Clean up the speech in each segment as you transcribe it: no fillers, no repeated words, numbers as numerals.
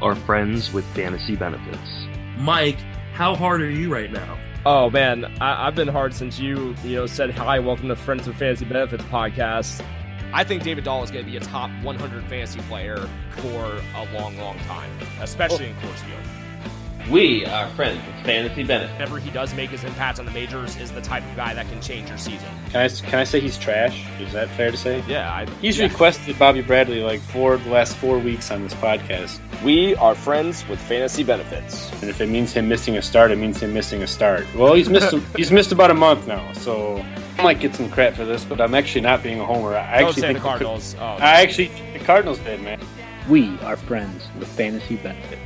are friends with fantasy benefits. Mike, how hard are you right now? Oh man, I've been hard since you said hi, welcome to Friends with Fantasy Benefits podcast. I think David Dahl is going to be a top 100 fantasy player for a long, long time, especially in Coors Field. We are friends with fantasy benefits. Whenever he does make his impact on the majors is the type of guy that can change your season. Can I say he's trash? Is that fair to say? Yeah. He's requested Bobby Bradley like the last 4 weeks on this podcast. We are friends with fantasy benefits. And if it means him missing a start, it means him missing a start. Well, he's missed about a month now, so I might get some crap for this, but I'm actually not being a homer. Don't say the Cardinals. The Cardinals did, man. We are friends with fantasy benefits.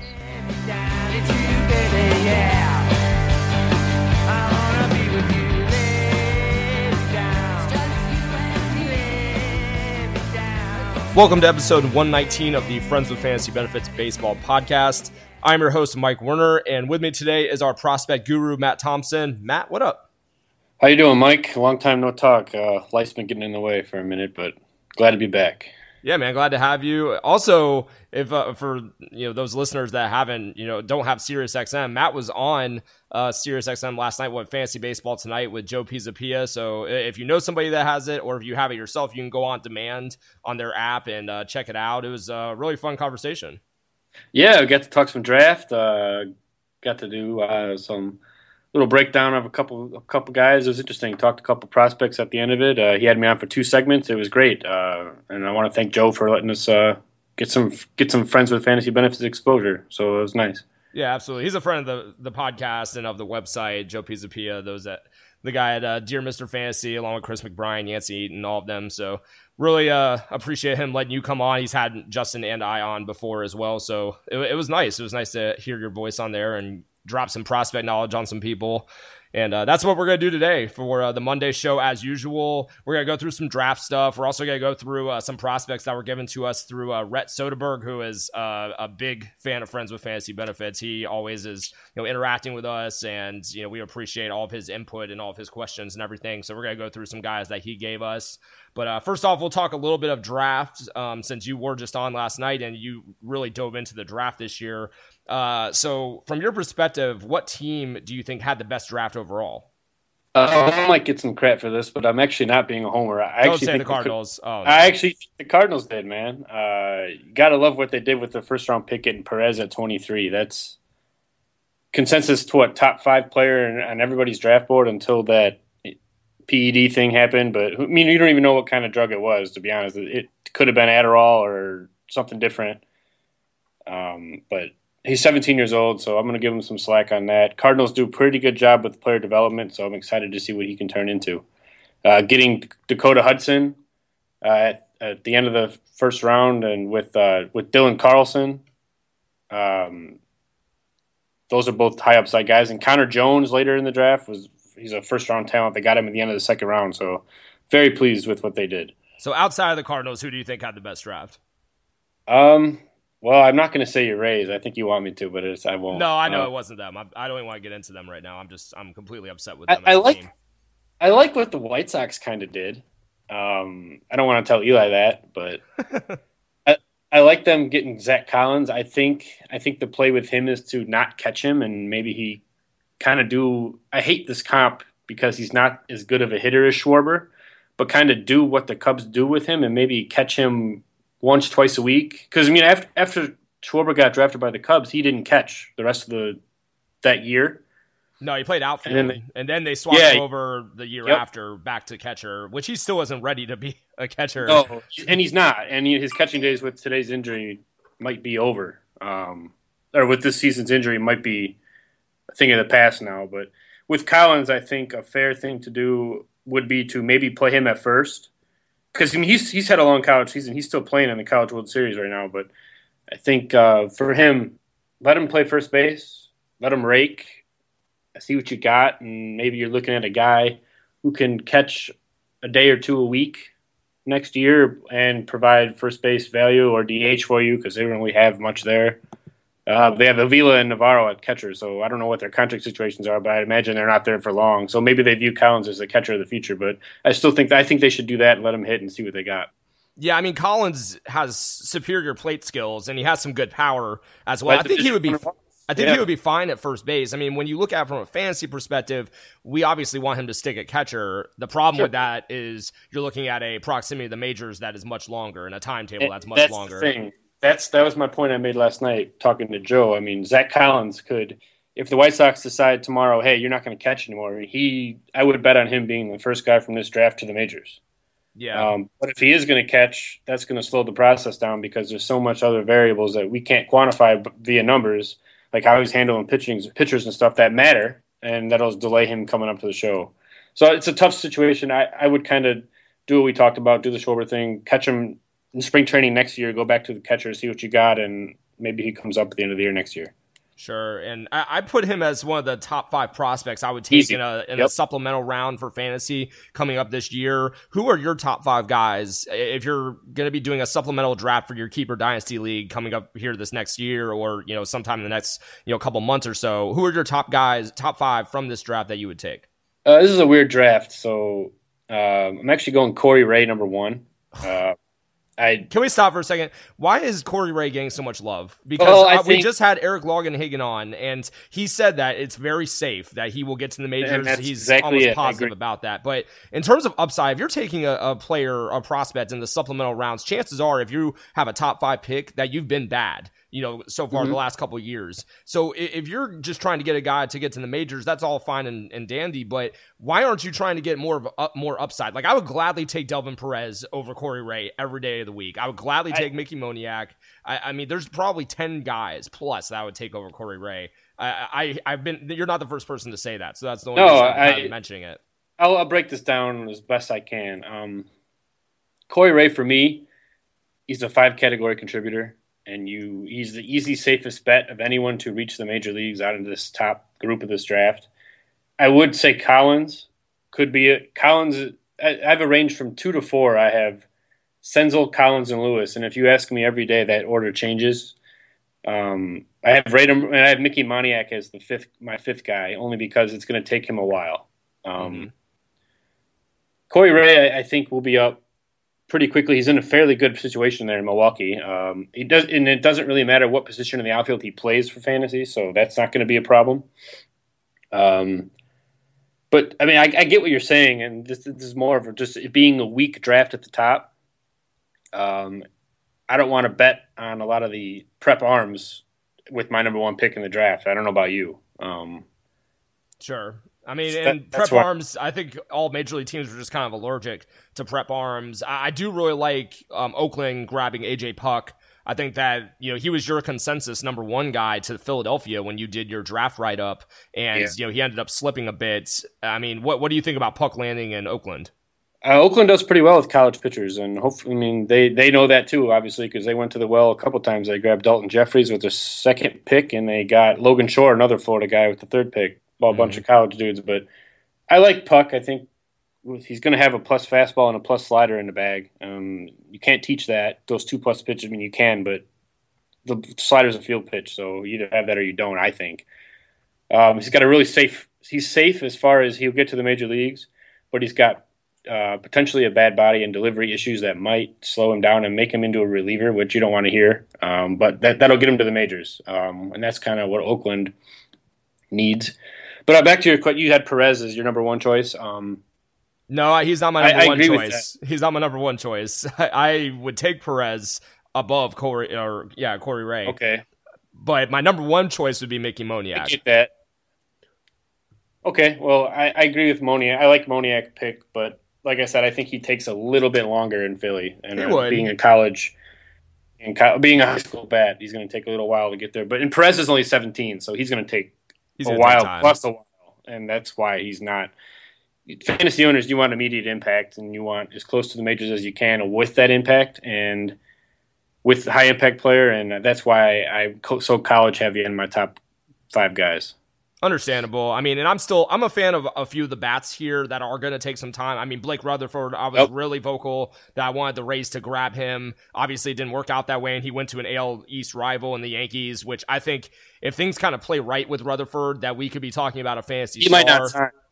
Welcome to episode 119 of the Friends with Fantasy Benefits Baseball podcast. I'm your host, Mike Werner, and with me today is our prospect guru, Matt Thompson. Matt, what up? How you doing, Mike? Long time no talk. Life's been getting in the way for a minute, but glad to be back. Yeah, man, glad to have you. Also, if for those listeners that don't have SiriusXM, Matt was on SiriusXM last night with Fantasy Baseball Tonight with Joe Pisapia. So if you know somebody that has it, or if you have it yourself, you can go on demand on their app and check it out. It was a really fun conversation. Yeah, we got to talk some draft. Got to do some little breakdown of a couple guys. It was interesting. Talked to a couple prospects at the end of it. He had me on for 2 segments. It was great, and I want to thank Joe for letting us get some Friends with Fantasy Benefits exposure. So it was nice. Yeah, absolutely. He's a friend of the podcast and of the website. Joe Pisapia, the guy at Dear Mr. Fantasy, along with Chris McBride, Yancey Eaton, all of them. So really appreciate him letting you come on. He's had Justin and I on before as well. So it was nice. It was nice to hear your voice on there and drop some prospect knowledge on some people. And that's what we're going to do today for the Monday show. As usual, we're going to go through some draft stuff. We're also going to go through some prospects that were given to us through Rhett Soderberg, who is a big fan of Friends with Fantasy Benefits. He always is interacting with us, and we appreciate all of his input and all of his questions and everything. So we're going to go through some guys that he gave us. But first off, we'll talk a little bit of draft since you were just on last night and you really dove into the draft this year. So from your perspective, what team do you think had the best draft overall? I might get some crap for this, but I'm actually not being a homer. I think the Cardinals. I actually think the Cardinals did, man. You got to love what they did with the first-round pick getting Perez at 23. That's consensus to top 5 player on everybody's draft board until that PED thing happened. But, I mean, you don't even know what kind of drug it was, to be honest. It could have been Adderall or something different. But he's 17 years old, so I'm going to give him some slack on that. Cardinals do a pretty good job with player development, so I'm excited to see what he can turn into. Getting Dakota Hudson at the end of the first round, and with Dylan Carlson, those are both high upside guys. And Connor Jones later in the draft he's a first round talent. They got him at the end of the second round, so very pleased with what they did. So outside of the Cardinals, who do you think had the best draft? Well, I'm not going to say your Rays. I think you want me to, but I won't. No, I know it wasn't them. I don't even want to get into them right now. I'm completely upset with them. I like what the White Sox kind of did. I don't want to tell Eli that, but I like them getting Zach Collins. I think the play with him is to not catch him, and maybe he kind of do. I hate this comp because he's not as good of a hitter as Schwarber, but kind of do what the Cubs do with him and maybe catch him once, twice a week. Because, I mean, after Schwarber got drafted by the Cubs, he didn't catch the rest of that year. No, he played outfield, and then they swapped him over the year after back to catcher, which he still wasn't ready to be a catcher. No, and he's not. And his catching days with today's injury might be over. Or with this season's injury might be a thing of the past now. But with Collins, I think a fair thing to do would be to maybe play him at first. Because I mean, he's had a long college season. He's still playing in the College World Series right now. But I think for him, let him play first base, let him rake, see what you got, and maybe you're looking at a guy who can catch a day or two a week next year and provide first base value or DH for you because they don't really have much there. They have Avila and Navarro at catcher, so I don't know what their contract situations are, but I imagine they're not there for long. So maybe they view Collins as the catcher of the future, but I think they should do that and let him hit and see what they got. Yeah, I mean, Collins has superior plate skills, and he has some good power as well. I think he would be fine at first base. I mean, when you look at it from a fantasy perspective, we obviously want him to stick at catcher. The problem with that is you're looking at a proximity to the majors that is much longer and a timetable that's much longer. The thing. That was my point I made last night talking to Joe. I mean, Zach Collins could, if the White Sox decide tomorrow, hey, you're not going to catch anymore, I would bet on him being the first guy from this draft to the majors. Yeah. But if he is going to catch, that's going to slow the process down because there's so much other variables that we can't quantify via numbers, like how he's handling pitchers and stuff that matter, and that'll delay him coming up to the show. So it's a tough situation. I would kind of do what we talked about, do the Schwarber thing, catch him in spring training next year, go back to the catcher, see what you got, and maybe he comes up at the end of the year next year. Sure, and I put him as one of the top 5 prospects I would take in a supplemental round for fantasy coming up this year. Who are your top 5 guys if you're going to be doing a supplemental draft for your Keeper Dynasty League coming up here this next year, or sometime in the next couple months or so? Who are your top 5 from this draft that you would take? This is a weird draft, so I'm actually going Corey Ray number 1. Can we stop for a second? Why is Corey Ray getting so much love? Because we just had Eric Longenhagen on, and he said that it's very safe that he will get to the majors. He's exactly almost positive about that. But in terms of upside, if you're taking a player, a prospect in the supplemental rounds, chances are if you have a top 5 pick that you've been bad, so far the last couple of years. So if you're just trying to get a guy to get to the majors, that's all fine and dandy. But why aren't you trying to get more upside? Like, I would gladly take Delvin Perez over Corey Ray every day of the week. I would gladly take Mickey Moniak. I mean, there's probably 10 guys plus that I would take over Corey Ray. You're not the first person to say that, so that's the only reason I'm mentioning it. I'll break this down as best I can. Corey Ray, for me, he's a 5-category contributor. And he's the easy, safest bet of anyone to reach the major leagues out of this top group of this draft. I would say Collins could be it. Collins, I have a range from 2 to 4. I have Senzel, Collins, and Lewis. And if you ask me every day, that order changes. I have Mickey Moniak as my fifth guy, only because it's going to take him a while. Corey Ray, I think, will be up pretty quickly. He's in a fairly good situation there in Milwaukee. And it doesn't really matter what position in the outfield he plays for fantasy, so that's not going to be a problem. But I mean, I get what you're saying, and this is more of just it being a weak draft at the top. I don't want to bet on a lot of the prep arms with my number 1 pick in the draft. I don't know about you. Sure. I mean, prep arms, I think all major league teams are just kind of allergic to prep arms. I do really like Oakland grabbing A.J. Puck. I think that, he was your consensus number 1 guy to Philadelphia when you did your draft write-up, and, he ended up slipping a bit. I mean, what do you think about Puck landing in Oakland? Oakland does pretty well with college pitchers, and hopefully, they know that too, obviously, because they went to the well a couple times. They grabbed Dalton Jeffries with their 2nd pick, and they got Logan Shore, another Florida guy, with the 3rd pick. A bunch of college dudes, but I like Puck. I think he's going to have a plus fastball and a plus slider in the bag. You can't teach that. Those 2+ pitches, I mean, you can, but the slider's a field pitch, so you either have that or you don't, I think. He's got a really he's safe as far as he'll get to the major leagues, but he's got potentially a bad body and delivery issues that might slow him down and make him into a reliever, which you don't want to hear. But that'll get him to the majors. And that's kind of what Oakland needs. But back to your question, you had Perez as your number 1 choice. No, he's not my number 1 choice. He's not my number 1 choice. I would take Perez above Corey Ray. Okay. But my number 1 choice would be Mickey Moniak. I get that. Okay, well, I agree with Moniak. I like Moniak pick, but like I said, I think he takes a little bit longer in Philly. And being in college, being a high school bat, he's going to take a little while to get there. But Perez is only 17, so he's going to take a while plus a while, and that's why he's not. Fantasy owners, you want immediate impact, and you want as close to the majors as you can with that impact and with the high impact player, and that's why I'm so college heavy in my top 5 guys. Understandable. I mean, and I'm a fan of a few of the bats here that are going to take some time. I mean, Blake Rutherford, I was really vocal that I wanted the Rays to grab him. Obviously, it didn't work out that way, and he went to an AL East rival in the Yankees, which I think if things kind of play right with Rutherford, that we could be talking about a fantasy star. Might not sign.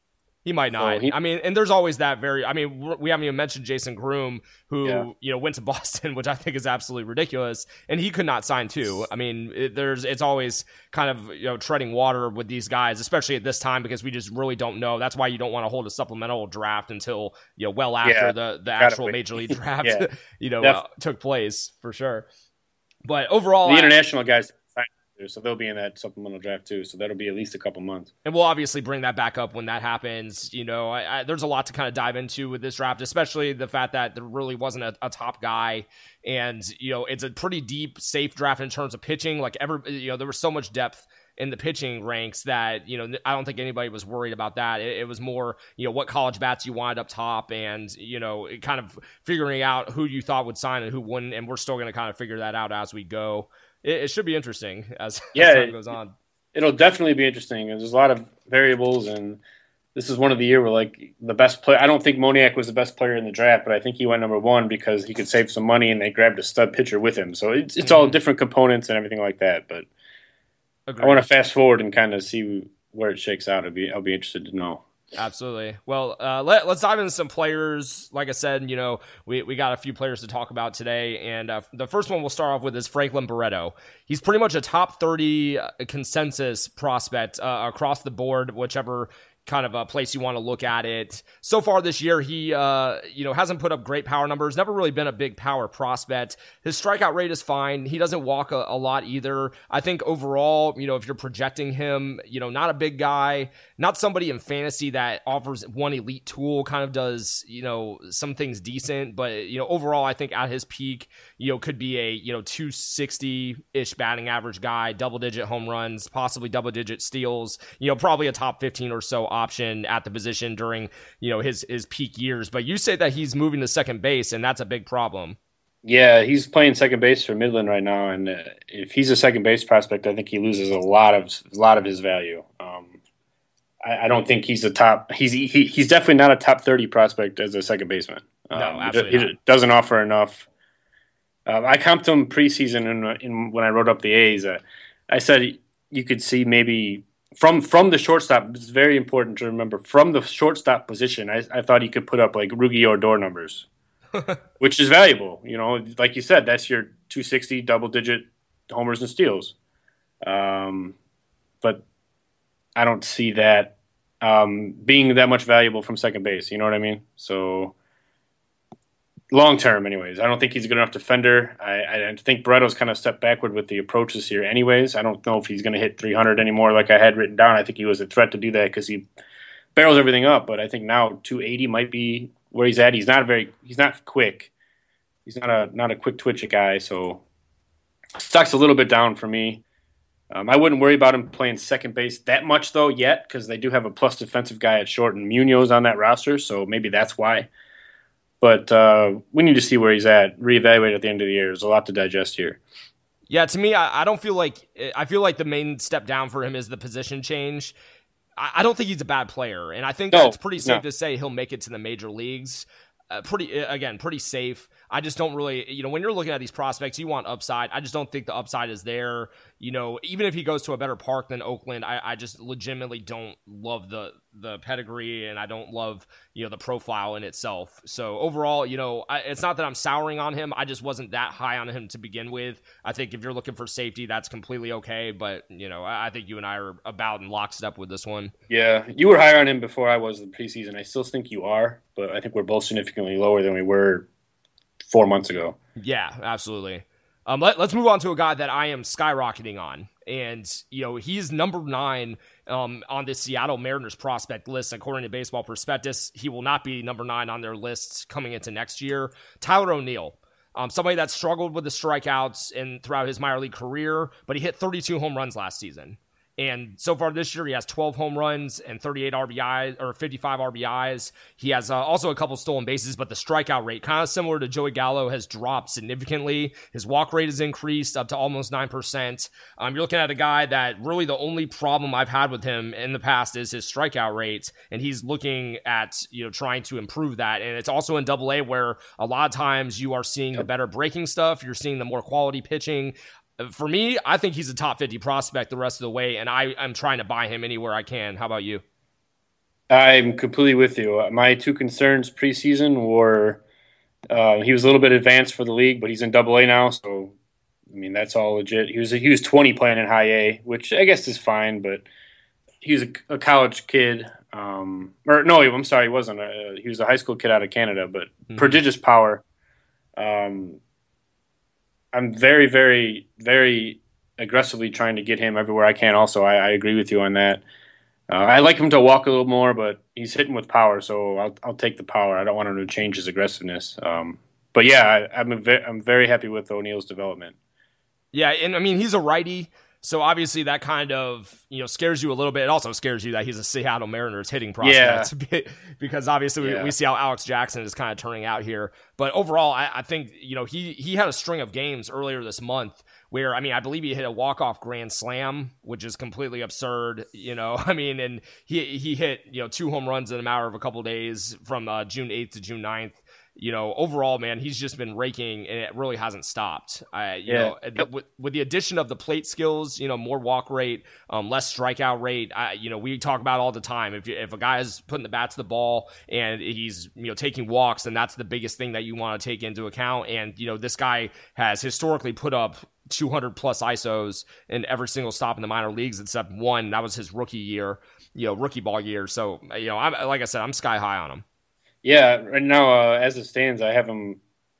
He might not. So I mean, and there's always that we haven't even mentioned Jason Groom, who, went to Boston, which I think is absolutely ridiculous. And he could not sign too. I mean, it's always kind of, treading water with these guys, especially at this time, because we just really don't know. That's why you don't want to hold a supplemental draft until, well after the actual Major League draft, took place for sure. But overall, the international guys, so they'll be in that supplemental draft too. So that'll be at least a couple months. And we'll obviously bring that back up when that happens. There's a lot to kind of dive into with this draft, especially the fact that there really wasn't a top guy. And, it's a pretty deep, safe draft in terms of pitching. Like there was so much depth in the pitching ranks that, I don't think anybody was worried about that. It was more, what college bats you wanted up top and, kind of figuring out who you thought would sign and who wouldn't. And we're still going to kind of figure that out as we go. It should be interesting as time goes on. It'll definitely be interesting. There's a lot of variables, and this is one of the year where the best player. I don't think Moniak was the best player in the draft, but I think he went number 1 because he could save some money, and they grabbed a stud pitcher with him. So it's all different components and everything like that. But agreed. I want to fast forward and kind of see where it shakes out. I'll be interested to know. Absolutely. Well, let's dive into some players. Like I said, we got a few players to talk about today, and the first one we'll start off with is Franklin Barreto. He's pretty much a top 30 consensus prospect across the board, whichever kind of a place you want to look at it. So far this year, he hasn't put up great power numbers, never really been a big power prospect. His strikeout rate is fine. He doesn't walk a lot either. I think overall, if you're projecting him, not a big guy, not somebody in fantasy that offers one elite tool, kind of does, some things decent, but, overall, I think at his peak, could be a, 260-ish batting average guy, double-digit home runs, possibly double-digit steals, probably a top 15 or so option at the position during, his peak years. But you say that he's moving to second base, and that's a big problem. Yeah, he's playing second base for Midland right now, and if he's a second base prospect, I think he loses a lot of his value. I don't think he's a top. He's definitely not a top 30 prospect as a second baseman. No, absolutely he doesn't offer enough. I comped him preseason when I wrote up the A's. I said you could see maybe from the shortstop. It's very important to remember from the shortstop position. I thought he could put up like Rookie Odor numbers, which is valuable. Like you said, that's your 260 double-digit homers and steals. But I don't see that being that much valuable from second base. You know what I mean? So long term, anyways, I don't think he's a good enough defender. I think Barreto's kind of stepped backward with the approaches here anyways. I don't know if he's going to hit 300 anymore like I had written down. I think he was a threat to do that because he barrels everything up. But I think now 280 might be where he's at. He's not quick. He's not a quick twitch guy. So stock's a little bit down for me. I wouldn't worry about him playing second base that much, though, yet, because they do have a plus defensive guy at short, and Munoz on that roster, so maybe that's why. But we need to see where he's at, reevaluate at the end of the year. There's a lot to digest here. Yeah, to me, I don't feel like – I feel like the main step down for him is the position change. I don't think he's a bad player, and I think that's pretty safe to say he'll make it to the major leagues. Pretty safe. I just don't really, when you're looking at these prospects, you want upside. I just don't think the upside is there. Even if he goes to a better park than Oakland, I just legitimately don't love the pedigree, and I don't love, the profile in itself. So overall, it's not that I'm souring on him. I just wasn't that high on him to begin with. I think if you're looking for safety, that's completely okay. But, I think you and I are about in lockstep with this one. Yeah, you were higher on him before I was in the preseason. I still think you are, but I think we're both significantly lower than we were 4 months ago. Yeah, absolutely. Let's move on to a guy that I am skyrocketing on. And, he's number 9 on the Seattle Mariners prospect list. According to Baseball Prospectus, he will not be number 9 on their list coming into next year. Tyler O'Neill, somebody that struggled with the strikeouts throughout his minor league career, but he hit 32 home runs last season. And so far this year, he has 12 home runs and 38 RBIs or 55 RBIs. He has also a couple stolen bases, but the strikeout rate, kind of similar to Joey Gallo, has dropped significantly. His walk rate has increased up to almost 9%. You're looking at a guy that really the only problem I've had with him in the past is his strikeout rate, and he's looking at trying to improve that. And it's also in Double-A where a lot of times you are seeing the better breaking stuff, you're seeing the more quality pitching. For me, I think he's a top 50 prospect the rest of the way, and I'm trying to buy him anywhere I can. How about you? I'm completely with you. My two concerns preseason were he was a little bit advanced for the league, but he's in Double A now, so I mean that's all legit. He was 20 playing in High A, which I guess is fine, but he was a college kid. Or no, I'm sorry, he wasn't. He was a high school kid out of Canada, but prodigious power. I'm very, very, very aggressively trying to get him everywhere I can. Also, I agree with you on that. I like him to walk a little more, but he's hitting with power, so I'll take the power. I don't want him to change his aggressiveness. But yeah, I'm very happy with O'Neill's development. Yeah, and I mean he's a righty, so obviously that kind of scares you a little bit. It also scares you that he's a Seattle Mariners hitting prospect, because obviously we see how Alex Jackson is kind of turning out here. But overall, I think he had a string of games earlier this month where, I mean, I believe he hit a walk-off grand slam, which is completely absurd, I mean, and he hit, 2 home runs in a matter of a couple days from June 8th to June 9th. Overall, man, he's just been raking, and it really hasn't stopped. With the addition of the plate skills, more walk rate, less strikeout rate, we talk about all the time. If a guy is putting the bat to the ball and he's taking walks, then that's the biggest thing that you want to take into account. And this guy has historically put up 200 plus ISOs in every single stop in the minor leagues except one. That was his rookie year, rookie ball year. So I'm like I said, I'm sky high on him. Yeah, right now, as it stands, I have him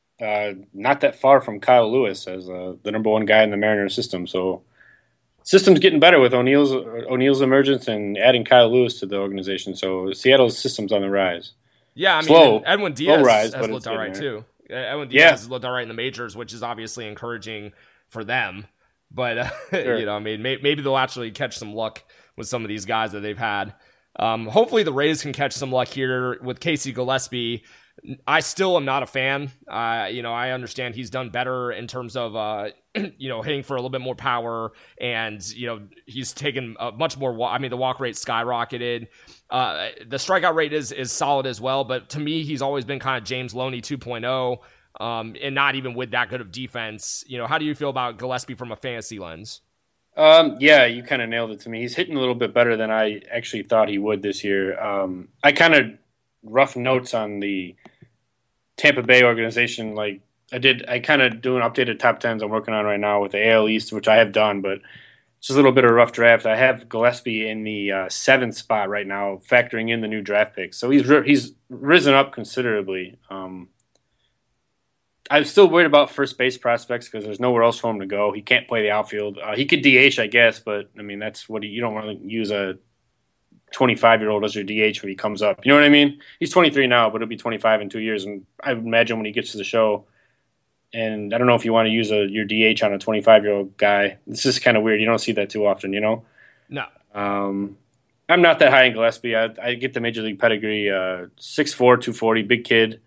not that far from Kyle Lewis as the number one guy in the Mariners system. So, system's getting better with O'Neill's emergence and adding Kyle Lewis to the organization. So, Seattle's system's on the rise. Yeah, I mean, slow, Edwin Diaz rise, has looked all right too. Edwin Diaz has looked all right in the majors, which is obviously encouraging for them. But sure. I mean, maybe they'll actually catch some luck with some of these guys that they've had. Hopefully the Rays can catch some luck here with Casey Gillespie. I still am not a fan. I understand he's done better in terms of, hitting for a little bit more power, and, he's taken much more. The walk rate skyrocketed. The strikeout rate is solid as well, but to me, he's always been kind of James Loney 2.0, and not even with that good of defense. How do you feel about Gillespie from a fantasy lens? Yeah, you kind of nailed it to me. He's hitting a little bit better than I actually thought he would this year. I kind of rough notes on the Tampa Bay organization. Like I kind of do an updated top 10s I'm working on right now with the AL East, which I have done, but it's just a little bit of a rough draft. I have Gillespie in the 7th spot right now, factoring in the new draft picks. So he's risen up considerably. I'm still worried about first base prospects because there's nowhere else for him to go. He can't play the outfield. He could DH, I guess, but I mean that's what you don't want to use a 25-year-old as your DH when he comes up. You know what I mean? He's 23 now, but he'll be 25 in 2 years, and I would imagine when he gets to the show. And I don't know if you want to use your DH on a 25-year-old guy. This is kind of weird. You don't see that too often, No. I'm not that high in Gillespie. I get the major league pedigree. 6'4", 240, big kid.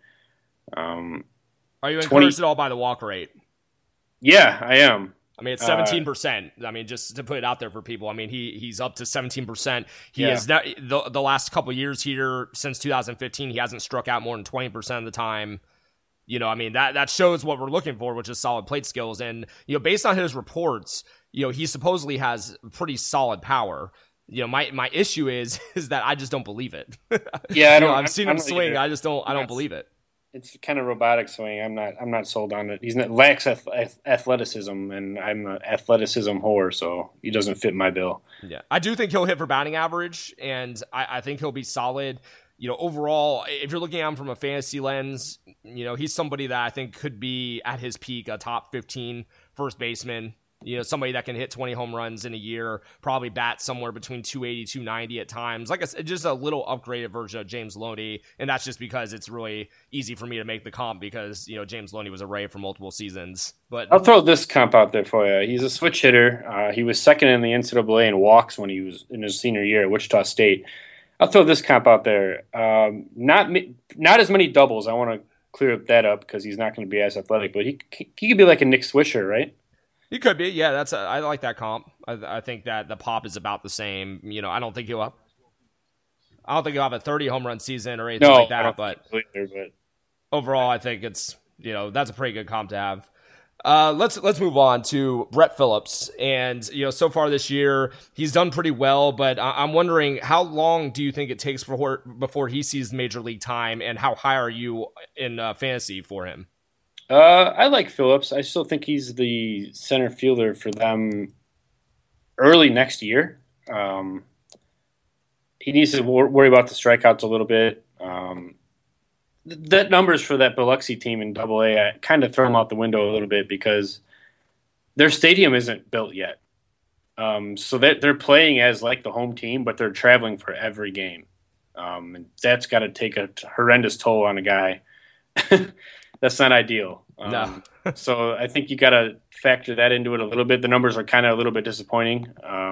Are you encouraged at all by the walk rate? Yeah, I am. I mean, it's 17%. I mean, just to put it out there for people. I mean, he's up to 17%. He is the last couple of years here since 2015. He hasn't struck out more than 20% of the time. I mean, that shows what we're looking for, which is solid plate skills. And based on his reports, he supposedly has pretty solid power. My issue is that I just don't believe it. Yeah, I've seen him swing. Either. I don't believe it. It's kind of robotic swing. I'm not sold on it. He's lacks athleticism, and I'm an athleticism whore, so he doesn't fit my bill. Yeah, I do think he'll hit for batting average, and I think he'll be solid. Overall, if you're looking at him from a fantasy lens, he's somebody that I think could be at his peak a top 15 first baseman. Somebody that can hit 20 home runs in a year, probably bat somewhere between 280, 290 at times. Like I said, just a little upgraded version of James Loney, and that's just because it's really easy for me to make the comp because, James Loney was a Ray for multiple seasons. But I'll throw this comp out there for you. He's a switch hitter. He was second in the NCAA in walks when he was in his senior year at Wichita State. I'll throw this comp out there. Not as many doubles. I want to clear that up because he's not going to be as athletic, but he could be like a Nick Swisher, right? He could be, yeah. I like that comp. I think that the pop is about the same. I don't think he'll have a 30 home run season or anything like that. But overall, I think it's that's a pretty good comp to have. Let's move on to Brett Phillips. And, so far this year, he's done pretty well, but I'm wondering, how long do you think it takes before he sees major league time, and how high are you in fantasy for him? I like Phillips. I still think he's the center fielder for them early next year. He needs to worry about the strikeouts a little bit. That numbers for that Biloxi team in Double-A, I kind of throw them out the window a little bit because their stadium isn't built yet. So they're playing as like the home team, but they're traveling for every game. And that's got to take a horrendous toll on a guy. That's not ideal. No. So I think you got to factor that into it a little bit. The numbers are kind of a little bit disappointing,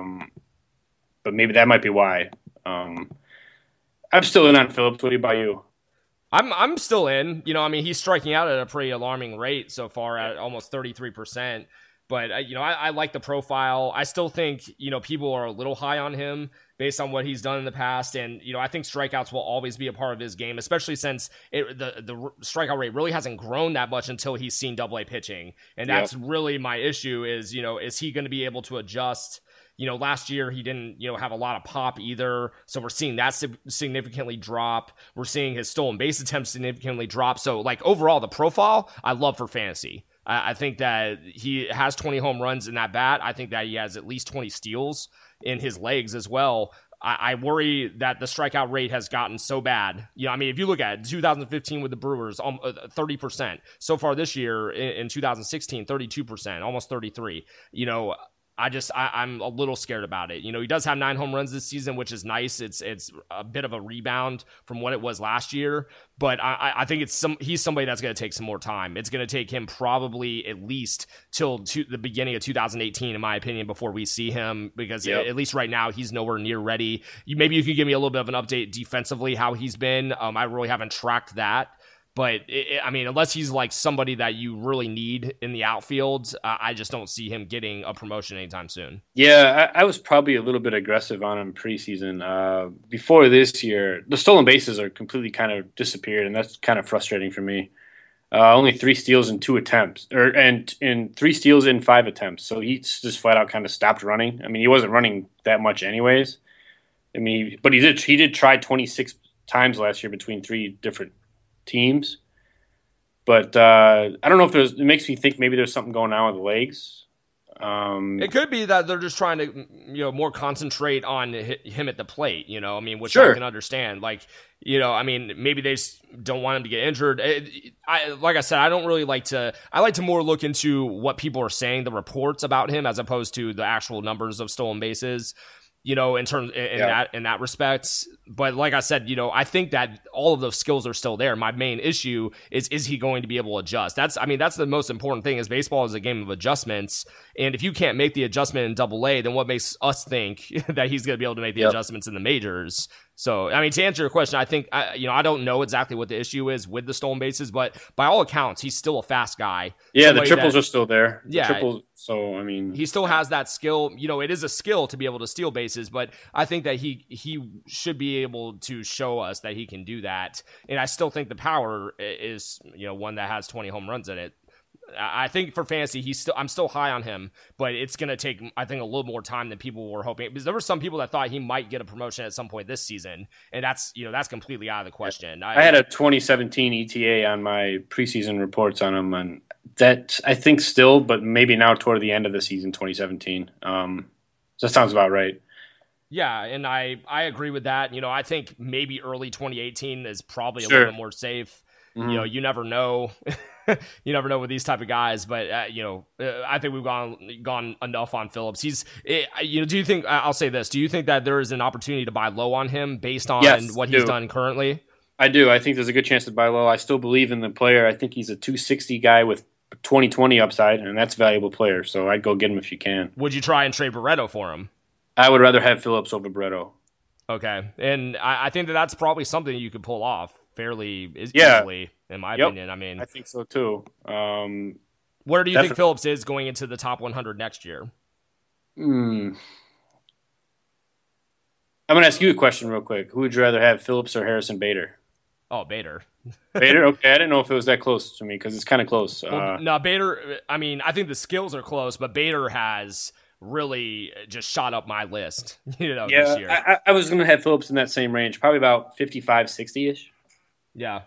but maybe that might be why. I'm still in on Phillips. What about you? I'm still in. He's striking out at a pretty alarming rate so far at almost 33%. But, I like the profile. I still think, people are a little high on him based on what he's done in the past. And, I think strikeouts will always be a part of his game, especially since the strikeout rate really hasn't grown that much until he's seen Double-A pitching. And that's really my issue is, is he going to be able to adjust? Last year he didn't, have a lot of pop either. So we're seeing that significantly drop. We're seeing his stolen base attempts significantly drop. So, overall, the profile I love for fantasy. I think that he has 20 home runs in that bat. I think that he has at least 20 steals in his legs as well. I worry that the strikeout rate has gotten so bad. If you look at 2015 with the Brewers, 30%. So far this year in 2016, 32%, almost 33%. I'm a little scared about it. He does have 9 home runs this season, which is nice. It's a bit of a rebound from what it was last year, but I think he's somebody that's going to take some more time. It's going to take him probably at least till the beginning of 2018, in my opinion, before we see him, because at least right now he's nowhere near ready. Maybe you could give me a little bit of an update defensively, how he's been. I really haven't tracked that. But, unless he's like somebody that you really need in the outfield, I just don't see him getting a promotion anytime soon. Yeah, I was probably a little bit aggressive on him preseason. Before this year, the stolen bases are completely kind of disappeared, and that's kind of frustrating for me. Only 3 steals in 2 attempts, and 3 steals in 5 attempts. So he just flat out kind of stopped running. He wasn't running that much anyways. But he did try 26 times last year between 3 different teams, but I don't know if it makes me think maybe there's something going on with the legs. It could be that they're just trying to more concentrate on him at the plate, which sure. I can understand. Maybe they just don't want him to get injured. Like I said, I like to more look into what people are saying, the reports about him, as opposed to the actual numbers of stolen bases. In that respect. But like I said, I think that all of those skills are still there. My main issue is he going to be able to adjust? That's the most important thing, is baseball is a game of adjustments. And if you can't make the adjustment in Double-A, then what makes us think that he's going to be able to make the adjustments in the majors? So, to answer your question, I think, I don't know exactly what the issue is with the stolen bases, but by all accounts, he's still a fast guy. Yeah, the triples are still there. He still has that skill. It is a skill to be able to steal bases, but I think that he should be able to show us that he can do that. And I still think the power is, one that has 20 home runs in it. I think for fantasy, I'm still high on him, but it's going to take, I think, a little more time than people were hoping, because there were some people that thought he might get a promotion at some point this season, and that's completely out of the question. I had a 2017 ETA on my preseason reports on him, and that I think still, but maybe now toward the end of the season, 2017. So that sounds about right. Yeah, and I agree with that. I think maybe early 2018 is probably a Sure. little bit more safe. Mm-hmm. You never know. You never know with these type of guys, but I think we've gone enough on Phillips. Do you think? I'll say this: do you think that there is an opportunity to buy low on him based on what he's done currently? I do. I think there's a good chance to buy low. I still believe in the player. I think he's a 260 guy with 2020 upside, and that's a valuable player. So I'd go get him if you can. Would you try and trade Barreto for him? I would rather have Phillips over Barreto. Okay, and I think that's probably something you could pull off fairly easily, in my opinion. I think so too. Where do you think Phillips is going into the top 100 next year? I'm going to ask you a question real quick. Who would you rather have, Phillips or Harrison Bader? Oh, Bader. Bader? Okay, I didn't know if it was that close to me because it's kind of close. Well, no, Bader, I mean, I think the skills are close, but Bader has really just shot up my list, this year. I was going to have Phillips in that same range, probably about 55, 60-ish. Yeah,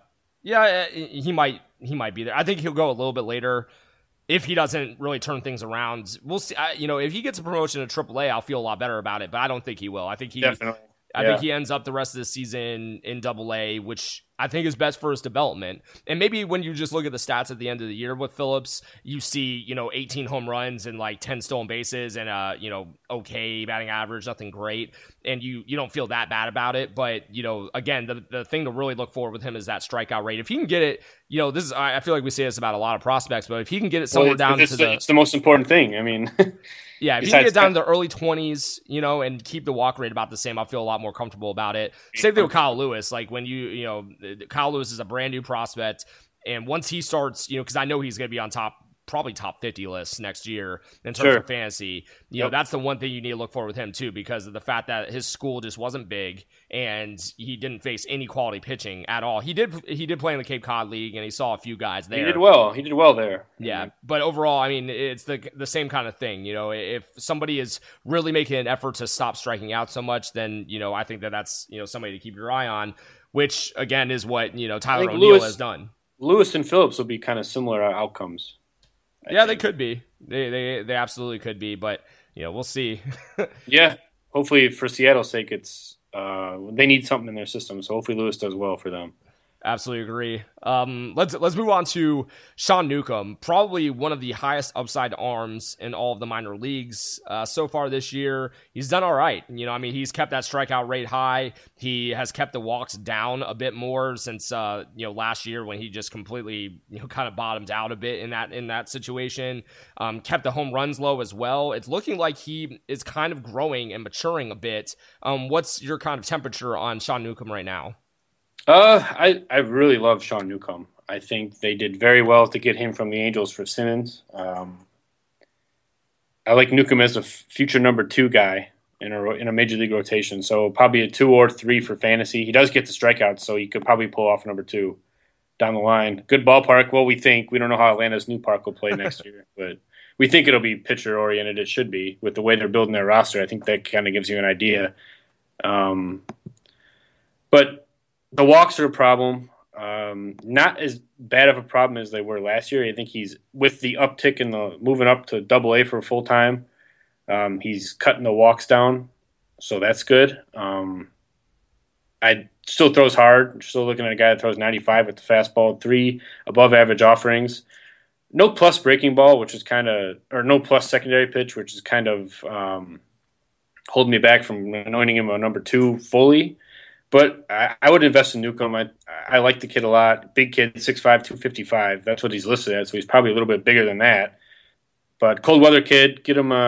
he might be there. I think he'll go a little bit later if he doesn't really turn things around. We'll see. If he gets a promotion to AAA, I'll feel a lot better about it. But I don't think he will. I think Definitely. I think he ends up the rest of the season in AA, which I think is best for his development. And maybe when you just look at the stats at the end of the year with Phillips, you see, 18 home runs and like 10 stolen bases and okay batting average, nothing great. And you don't feel that bad about it. But, again, the thing to really look for with him is that strikeout rate. If he can get it, I feel like we say this about a lot of prospects, but if he can get it somewhere it's the most important thing. I mean, yeah, if you can get down to the early 20s, and keep the walk rate about the same, I feel a lot more comfortable about it. Same thing with Kyle Lewis. Like when Kyle Lewis is a brand new prospect, and once he starts, because I know he's going to be on probably top 50 lists next year in terms of fantasy. That's the one thing you need to look for with him too, because of the fact that his school just wasn't big and he didn't face any quality pitching at all. He did play in the Cape Cod League and he saw a few guys there. He did well there. Yeah, but overall, I mean, it's the same kind of thing. If somebody is really making an effort to stop striking out so much, then I think that's somebody to keep your eye on, which again is what Tyler O'Neill has done. Lewis and Phillips will be kind of similar outcomes. Yeah, they could be. They absolutely could be, but we'll see. Yeah, hopefully for Seattle's sake, it's they need something in their system. So hopefully Lewis does well for them. Absolutely agree. Let's move on to Sean Newcomb, probably one of the highest upside arms in all of the minor leagues so far this year. He's done all right. He's kept that strikeout rate high. He has kept the walks down a bit more since last year when he just completely kind of bottomed out a bit in that situation. Kept the home runs low as well. It's looking like he is kind of growing and maturing a bit. What's your kind of temperature on Sean Newcomb right now? I really love Sean Newcomb. I think they did very well to get him from the Angels for Simmons. I like Newcomb as a future number 2 guy in a major league rotation. So probably a 2 or 3 for fantasy. He does get the strikeouts, so he could probably pull off number 2 down the line. Good ballpark. Well, we don't know how Atlanta's new park will play next year, but we think it'll be pitcher oriented. It should be with the way they're building their roster. I think that kind of gives you an idea. But the walks are a problem. Not as bad of a problem as they were last year. I think he's with the uptick in the moving up to AA for full time. He's cutting the walks down, so that's good. I still throws hard. Still looking at a guy that throws 95 with the fastball, 3 above average offerings. No plus breaking ball, or no plus secondary pitch, which is kind of holding me back from anointing him a number 2 fully. But I would invest in Newcomb. I like the kid a lot. Big kid, 6'5", 255. That's what he's listed at, so he's probably a little bit bigger than that. But cold weather kid, get him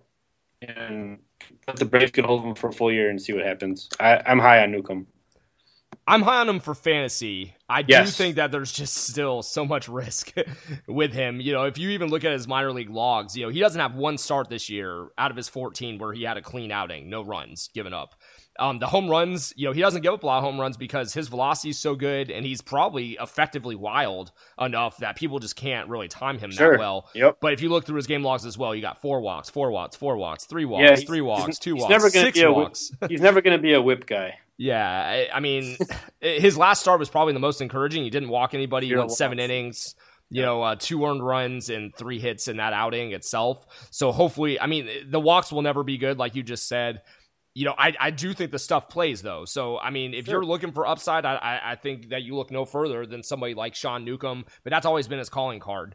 and let the Braves get hold of him for a full year and see what happens. I'm high on Newcomb. I'm high on him for fantasy. I do think that there's just still so much risk with him. If you even look at his minor league logs, he doesn't have one start this year out of his 14 where he had a clean outing, no runs given up. The home runs, he doesn't give up a lot of home runs because his velocity is so good and he's probably effectively wild enough that people just can't really time him that well. Yep. But if you look through his game logs as well, you got 4 walks, 4 walks, 4 walks, 3 walks, 3 walks, 2 walks, 6 walks. He's never going to be a whip guy. Yeah, his last start was probably the most encouraging. He didn't walk anybody. He went 7 innings. 2 earned runs and 3 hits in that outing itself. So hopefully, the walks will never be good, like you just said. I do think the stuff plays, though. So, if you're looking for upside, I think that you look no further than somebody like Sean Newcomb. But that's always been his calling card.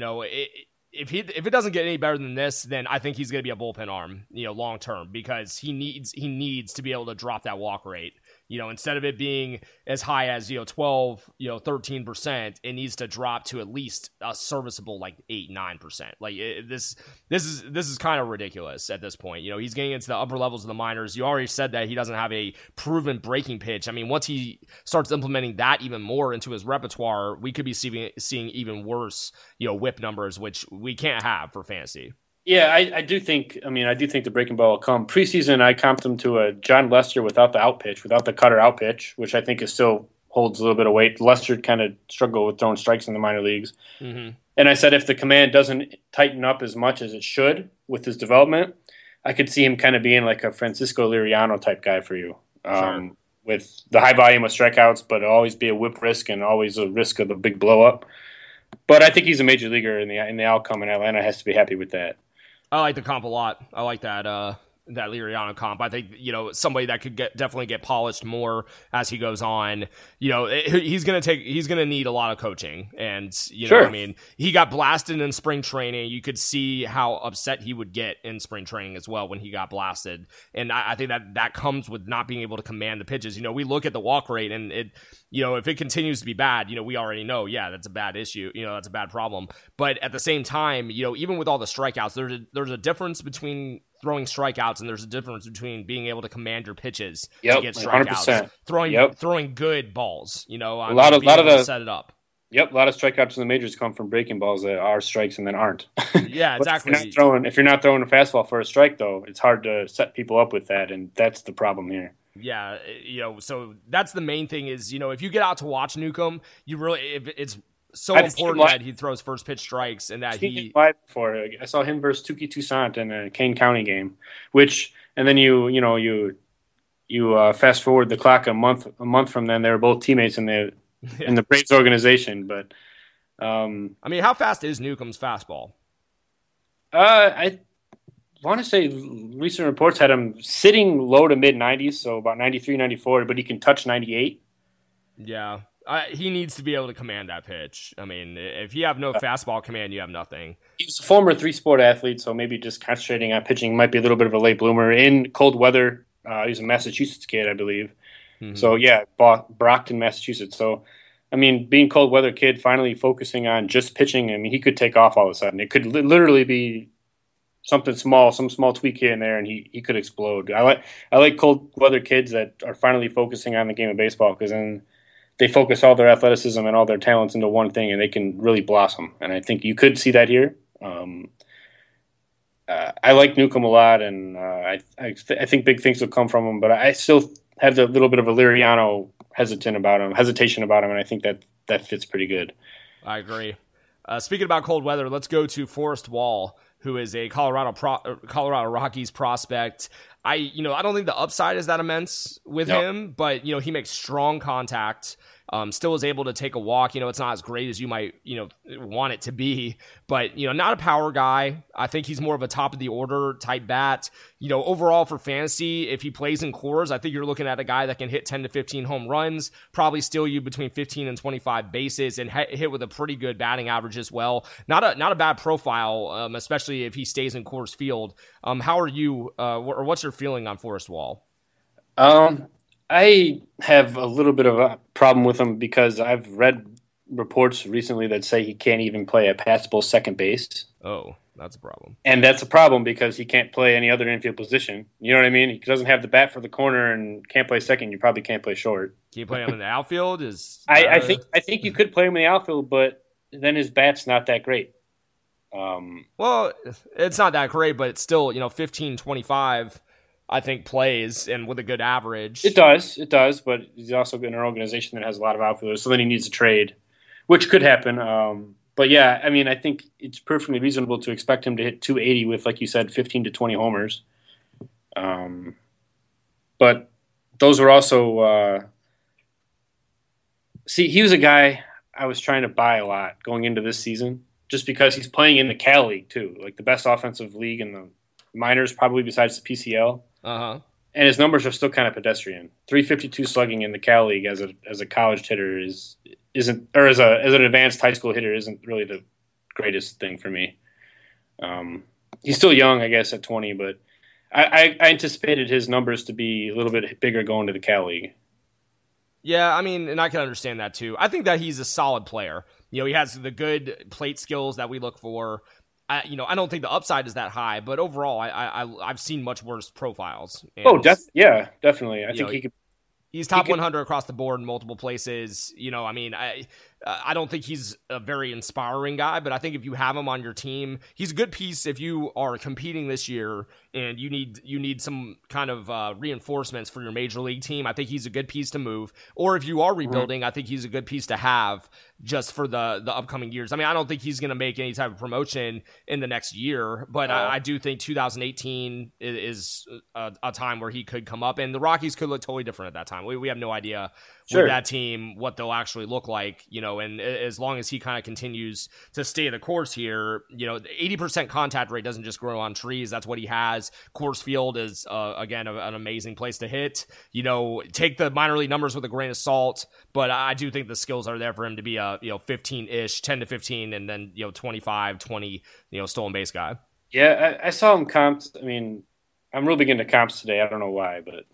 If it doesn't get any better than this, then I think he's going to be a bullpen arm, long term, because he needs to be able to drop that walk rate. Instead of it being as high as 12, 13%, it needs to drop to at least a serviceable 8-9%. This is kind of ridiculous at this point. He's getting into the upper levels of the minors. You already said that he doesn't have a proven breaking pitch. Once he starts implementing that even more into his repertoire, we could be seeing even worse whip numbers, which we can't have for fantasy. Yeah, I do think the breaking ball will come. Preseason, I comped him to a John Lester without the out pitch, without the cutter out pitch, which I think is still holds a little bit of weight. Lester kind of struggled with throwing strikes in the minor leagues. Mm-hmm. And I said if the command doesn't tighten up as much as it should with his development, I could see him kind of being like a Francisco Liriano type guy for you. Sure. With the high volume of strikeouts, but always be a whip risk and always a risk of the big blow up. But I think he's a major leaguer in the outcome, and Atlanta has to be happy with that. I like the comp a lot. I like that Liriano comp. I think, somebody that could definitely get polished more as he goes on. He's going to need a lot of coaching. And, Sure. He got blasted in spring training. You could see how upset he would get in spring training as well when he got blasted. And I think that comes with not being able to command the pitches. We look at the walk rate and if it continues to be bad, we already know, that's a bad issue. That's a bad problem. But at the same time, even with all the strikeouts, there's a difference between throwing strikeouts, and there's a difference between being able to command your pitches to get strikeouts. 100%. Throwing good balls, a lot of to set it up. Yep, a lot of strikeouts in the majors come from breaking balls that are strikes and then aren't. Yeah, exactly. If you're not throwing a fastball for a strike, though, it's hard to set people up with that, and that's the problem here. Yeah, so that's the main thing is, if you get out to watch Newcomb, it's so important that he throws first pitch strikes and that he live before. I saw him versus Tuki Toussaint in a Kane County game, and then you fast forward the clock a month from then, they were both teammates in the Braves organization. But how fast is Newcomb's fastball? I want to say recent reports had him sitting low to mid 90s, so about 93, 94, but he can touch 98. Yeah. He needs to be able to command that pitch. If you have no fastball command, you have nothing. He's a former 3-sport athlete, so maybe just concentrating on pitching might be a little bit of a late bloomer. In cold weather, he's a Massachusetts kid, I believe. Mm-hmm. So, Brockton, Massachusetts. So, being cold weather kid, finally focusing on just pitching, he could take off all of a sudden. It could literally be something small, some small tweak here and there, and he could explode. I like cold weather kids that are finally focusing on the game of baseball, because then they focus all their athleticism and all their talents into one thing, and they can really blossom. And I think you could see that here. I like Newcomb a lot, and I think big things will come from him. But I still have a little bit of a Liriano hesitation about him, and I think that fits pretty good. I agree. Speaking about cold weather, let's go to Forrest Wall, who is a Colorado Rockies prospect. I don't think the upside is that immense with him, but he makes strong contact. Still is able to take a walk. It's not as great as you might want it to be, but not a power guy. I think he's more of a top of the order type bat. Overall for fantasy, if he plays in cores, I think you're looking at a guy that can hit 10 to 15 home runs, probably steal you between 15 and 25 bases, and hit with a pretty good batting average as well. Not a bad profile, especially if he stays in Coors Field. How are you, or what's your feeling on Forrest Wall? I have a little bit of a problem with him because I've read reports recently that say he can't even play a passable second base. Oh, that's a problem. And that's a problem because he can't play any other infield position. You know what I mean? He doesn't have the bat for the corner and can't play second. You probably can't play short. Can you play him in the outfield? I think you could play him in the outfield, but then his bat's not that great. Well, it's not that great, but it's still 15-25. I think plays, and with a good average. It does, but he's also in an organization that has a lot of outfielders, so then he needs a trade, which could happen. But yeah, I think it's perfectly reasonable to expect him to hit 280 with, like you said, 15 to 20 homers. But those were also he was a guy I was trying to buy a lot going into this season, just because he's playing in the Cal League too, like the best offensive league in the minors, probably besides the PCL. Uh-huh. And his numbers are still kind of pedestrian. 352 slugging in the Cal League as a college hitter isn't, or as an advanced high school hitter isn't really the greatest thing for me. He's still young, I guess, at 20, but I anticipated his numbers to be a little bit bigger going to the Cal League. Yeah, and I can understand that too. I think that he's a solid player. He has the good plate skills that we look for. I don't think the upside is that high, but overall, I've seen much worse profiles. And, definitely. I think he could. He's top 100 across the board in multiple places. I don't think he's a very inspiring guy, but I think if you have him on your team, he's a good piece if you are competing this year and you need some kind of reinforcements for your major league team. I think he's a good piece to move. Or if you are rebuilding, I think he's a good piece to have just for the upcoming years. I mean, I don't think he's going to make any type of promotion in the next year, but I do think 2018 is a time where he could come up, and the Rockies could look totally different at that time. We have no idea with that team what they'll actually look like, and as long as he kind of continues to stay the course here, 80% contact rate doesn't just grow on trees. That's what he has. Coors Field is again an amazing place to hit. Take the minor league numbers with a grain of salt, but I do think the skills are there for him to be a 15-ish, 10 to 15, and then 25, 20 stolen base guy. Yeah, I saw him comped. I mean, I'm real big into comps today. I don't know why, but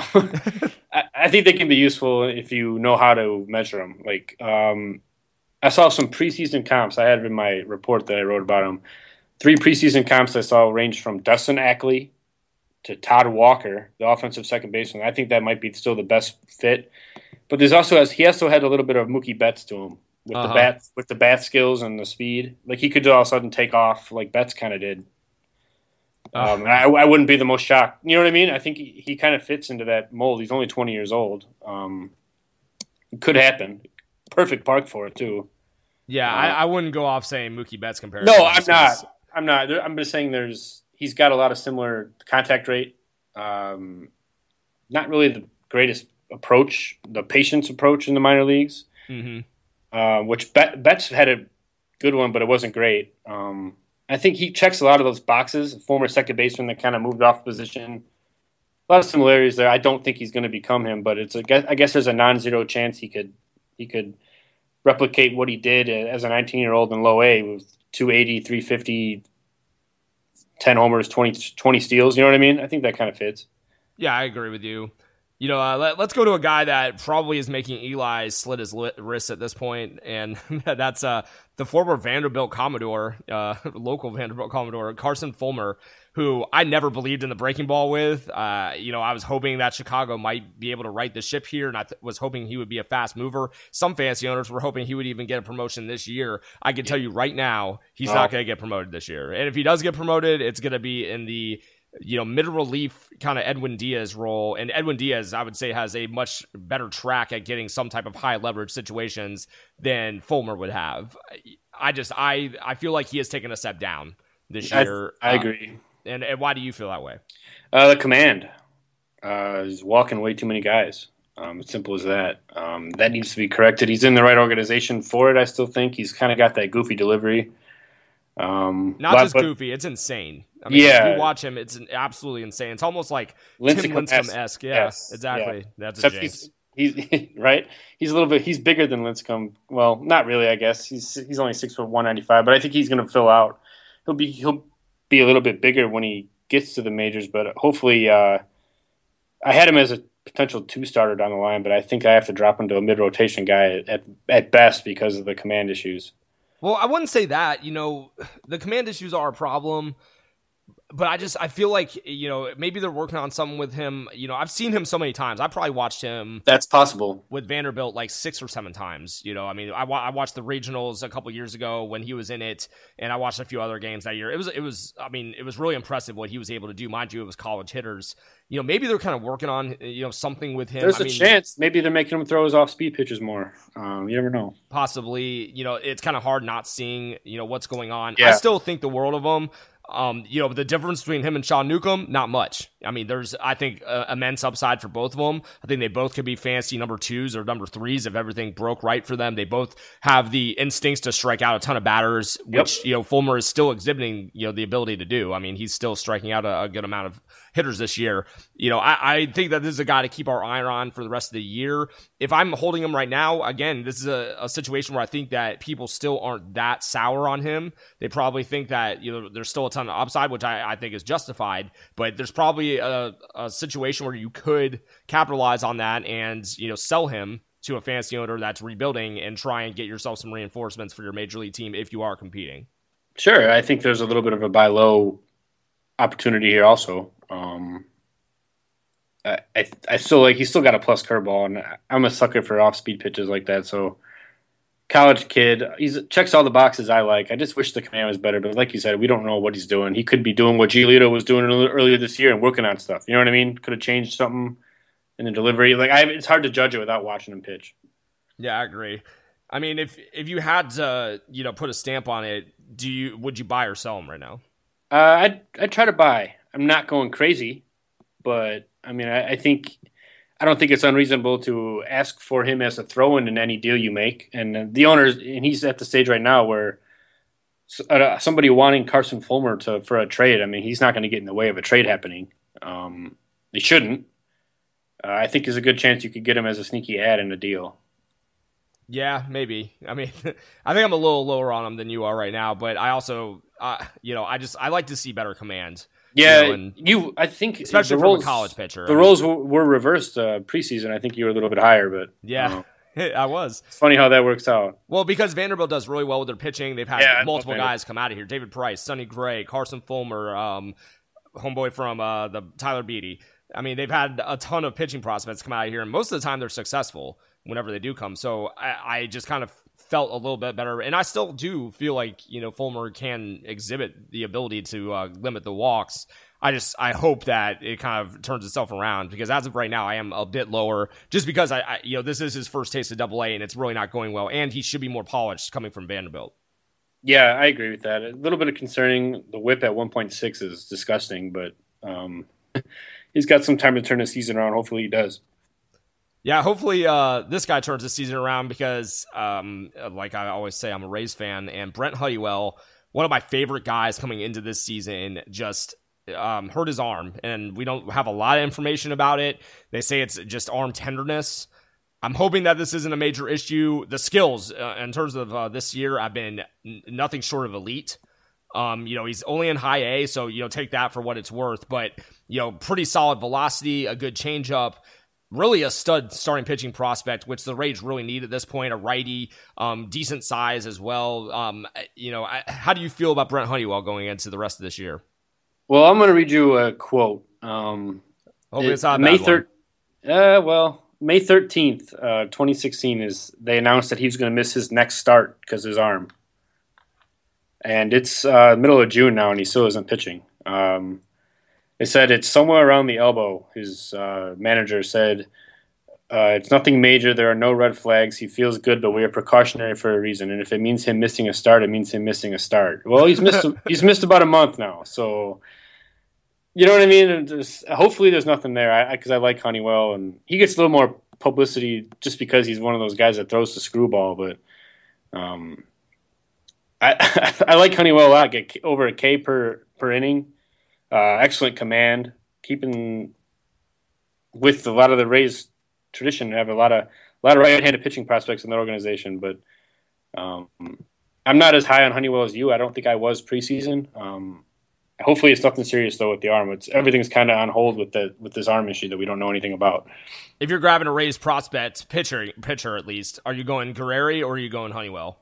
I think they can be useful if you know how to measure them. Like, I saw some preseason comps. I had in my report that I wrote about him. 3 preseason comps I saw ranged from Dustin Ackley to Todd Walker, the offensive second baseman. I think that might be still the best fit. But he also had a little bit of Mookie Betts to him with the bat skills and the speed. Like, he could all of a sudden take off like Betts kind of did. And I wouldn't be the most shocked. You know what I mean? I think he kind of fits into that mold. He's only 20 years old. It could happen. Perfect park for it, too. Yeah, I wouldn't go off saying Mookie Betts comparison. No, I'm not. I'm just saying he's got a lot of similar contact rate. Not really the greatest approach, the patience approach in the minor leagues, which Betts had a good one, but it wasn't great. I think he checks a lot of those boxes. Former second baseman that kind of moved off position. A lot of similarities there. I don't think he's going to become him, but I guess there's a non-zero chance he could replicate what he did as a 19-year-old in low A with 280, 350, 10 homers, 20 steals. You know what I mean? I think that kind of fits. Yeah, I agree with you. Let's go to a guy that probably is making Eli slit his wrists at this point, and that's the former Vanderbilt Commodore, local Vanderbilt Commodore, Carson Fulmer, who I never believed in the breaking ball with. I was hoping that Chicago might be able to right the ship here, and I was hoping he would be a fast mover. Some fantasy owners were hoping he would even get a promotion this year. I can tell you right now, he's not going to get promoted this year. And if he does get promoted, it's going to be in the mid-relief kind of Edwin Diaz role. And Edwin Diaz, I would say, has a much better track at getting some type of high leverage situations than Fulmer would have. I feel like he has taken a step down this year. I agree. And why do you feel that way? The command. He's walking way too many guys. As simple as that. That needs to be corrected. He's in the right organization for it, I still think. He's kind of got that goofy delivery. Goofy, it's insane. I mean, if you watch him, it's absolutely insane. It's almost like Tim Lincecum-esque. Yeah, yes, exactly. Yeah. That's except a jinx. He's right. He's bigger than Lincecum. Well, not really, I guess. He's only 6'1", 195, but I think he's going to fill out. He'll be a little bit bigger when he gets to the majors, but hopefully, I had him as a potential 2-starter down the line, but I think I have to drop him to a mid-rotation guy at best because of the command issues. Well, I wouldn't say that. The command issues are a problem, but I feel like, maybe they're working on something with him. I've seen him so many times. I probably watched him. That's possible. With Vanderbilt like 6 or 7 times. I watched the regionals a couple years ago when he was in it, and I watched a few other games that year. It was really impressive what he was able to do. Mind you, it was college hitters. Maybe they're kind of working on, something with him. There's a chance. Maybe they're making him throw his off-speed pitches more. You never know. Possibly. It's kind of hard not seeing, what's going on. Yeah. I still think the world of him. The difference between him and Sean Newcomb, not much. I mean, there's, I think, immense upside for both of them. I think they both could be fantasy number 2s or number 3s if everything broke right for them. They both have the instincts to strike out a ton of batters, which, Fulmer is still exhibiting, the ability to do. I mean, he's still striking out a good amount of hitters this year. I think that this is a guy to keep our eye on for the rest of the year. If I'm holding him right now, again, this is a situation where I think that people still aren't that sour on him. They probably think that, there's still a ton of upside, which I think is justified, but there's probably a situation where you could capitalize on that and, sell him to a fantasy owner that's rebuilding and try and get yourself some reinforcements for your major league team if you are competing. Sure. I think there's a little bit of a buy low opportunity here also. I still he's still got a plus curveball, and I'm a sucker for off-speed pitches like that, so college kid. He's checks all the boxes I like. I just wish the command was better. But like you said, we don't know what he's doing. He could be doing what Giolito was doing earlier this year and working on stuff. You know what I mean? Could have changed something in the delivery. It's hard to judge it without watching him pitch. Yeah, I agree. I mean, if you had to, put a stamp on it, would you buy or sell him right now? I'd try to buy. I'm not going crazy, but I mean, I don't think it's unreasonable to ask for him as a throw-in in any deal you make. And the owners, and he's at the stage right now where somebody wanting Carson Fulmer for a trade, I mean, he's not going to get in the way of a trade happening. They shouldn't. I think there's a good chance you could get him as a sneaky add in a deal. Yeah, maybe. I mean, I think I'm a little lower on him than you are right now, but I also, I like to see better command. Yeah, I think especially from a college pitcher. The roles were reversed preseason. I think you were a little bit higher, but yeah, I was. It's funny how that works out. Well, because Vanderbilt does really well with their pitching. They've had multiple guys come out of here: David Price, Sonny Gray, Carson Fulmer, homeboy from the Tyler Beatty. I mean, they've had a ton of pitching prospects come out of here, and most of the time they're successful whenever they do come. So I just kind of felt a little bit better, and I still do feel like Fulmer can exhibit the ability to limit the walks. I hope that it kind of turns itself around, because as of right now I am a bit lower just because I this is his first taste of Double-A and it's really not going well, and he should be more polished coming from Vanderbilt. Yeah, I agree with that. A little bit of concerning. The whip at 1.6 is disgusting, but he's got some time to turn the season around. Hopefully he does. Yeah, hopefully this guy turns the season around, because like I always say, I'm a Rays fan, and Brent Honeywell, one of my favorite guys coming into this season, just hurt his arm, and we don't have a lot of information about it. They say it's just arm tenderness. I'm hoping that this isn't a major issue. The skills in terms of this year have been nothing short of elite. He's only in high A, so take that for what it's worth, but pretty solid velocity, a good changeup. Really a stud starting pitching prospect, which the Rays really need at this point. A righty, decent size as well. How do you feel about Brent Honeywell going into the rest of this year? Well, I'm going to read you a quote. Hopefully it's not May 13th, 2016 they announced that he was going to miss his next start because of his arm. And it's middle of June now, and he still isn't pitching. They said it's somewhere around the elbow. His manager said, it's nothing major. There are no red flags. He feels good, but we are precautionary for a reason. And if it means him missing a start, it means him missing a start. Well, he's missed about a month now. So, you know what I mean? Hopefully there's nothing there, because I like Honeywell, and he gets a little more publicity just because he's one of those guys that throws the screwball. But I like Honeywell a lot. Get over a K per inning. Excellent command, keeping with a lot of the Rays tradition. Have a lot of right-handed pitching prospects in their organization, but I'm not as high on Honeywell as you. I don't think I was preseason. Hopefully, it's nothing serious though with the arm. Everything's kind of on hold with this arm issue that we don't know anything about. If you're grabbing a Rays prospect pitcher at least, are you going Guerreri or are you going Honeywell?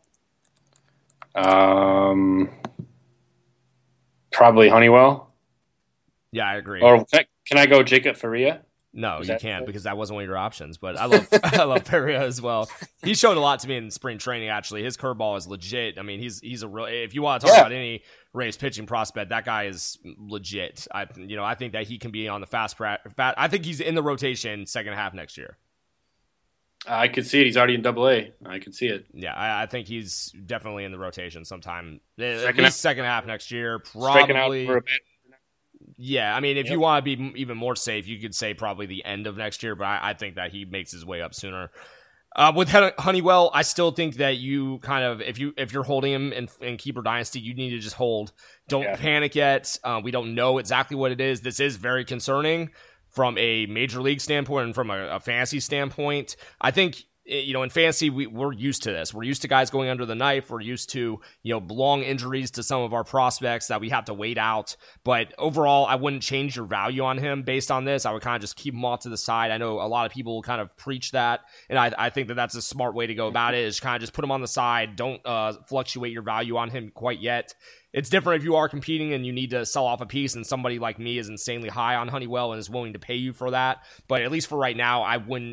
Probably Honeywell. Yeah, I agree. Or can I go Jacob Faria? No, you can't, because that wasn't one of your options. But I love Faria as well. He showed a lot to me in spring training. Actually, his curveball is legit. I mean, he's a real. If you want to talk about any Rays pitching prospect, that guy is legit. I think that he can be on the fast. I think he's in the rotation second half next year. I could see it. He's already in Double-A. I could see it. Yeah, I think he's definitely in the rotation sometime. At least second half next year, probably. Striking out for a bit. Yeah, I mean, if you want to be even more safe, you could say probably the end of next year, but I think that he makes his way up sooner. With Honeywell, I still think that you kind of, if you're holding him in Keeper Dynasty, you need to just hold. Don't panic yet. We don't know exactly what it is. This is very concerning from a major league standpoint and from a fantasy standpoint. I think, in fantasy, we're used to this. We're used to guys going under the knife. We're used to, long injuries to some of our prospects that we have to wait out. But overall, I wouldn't change your value on him based on this. I would kind of just keep him off to the side. I know a lot of people kind of preach that, and I think that that's a smart way to go about it, is kind of just put him on the side. Don't fluctuate your value on him quite yet. It's different if you are competing and you need to sell off a piece, and somebody like me is insanely high on Honeywell and is willing to pay you for that. But at least for right now, I wouldn't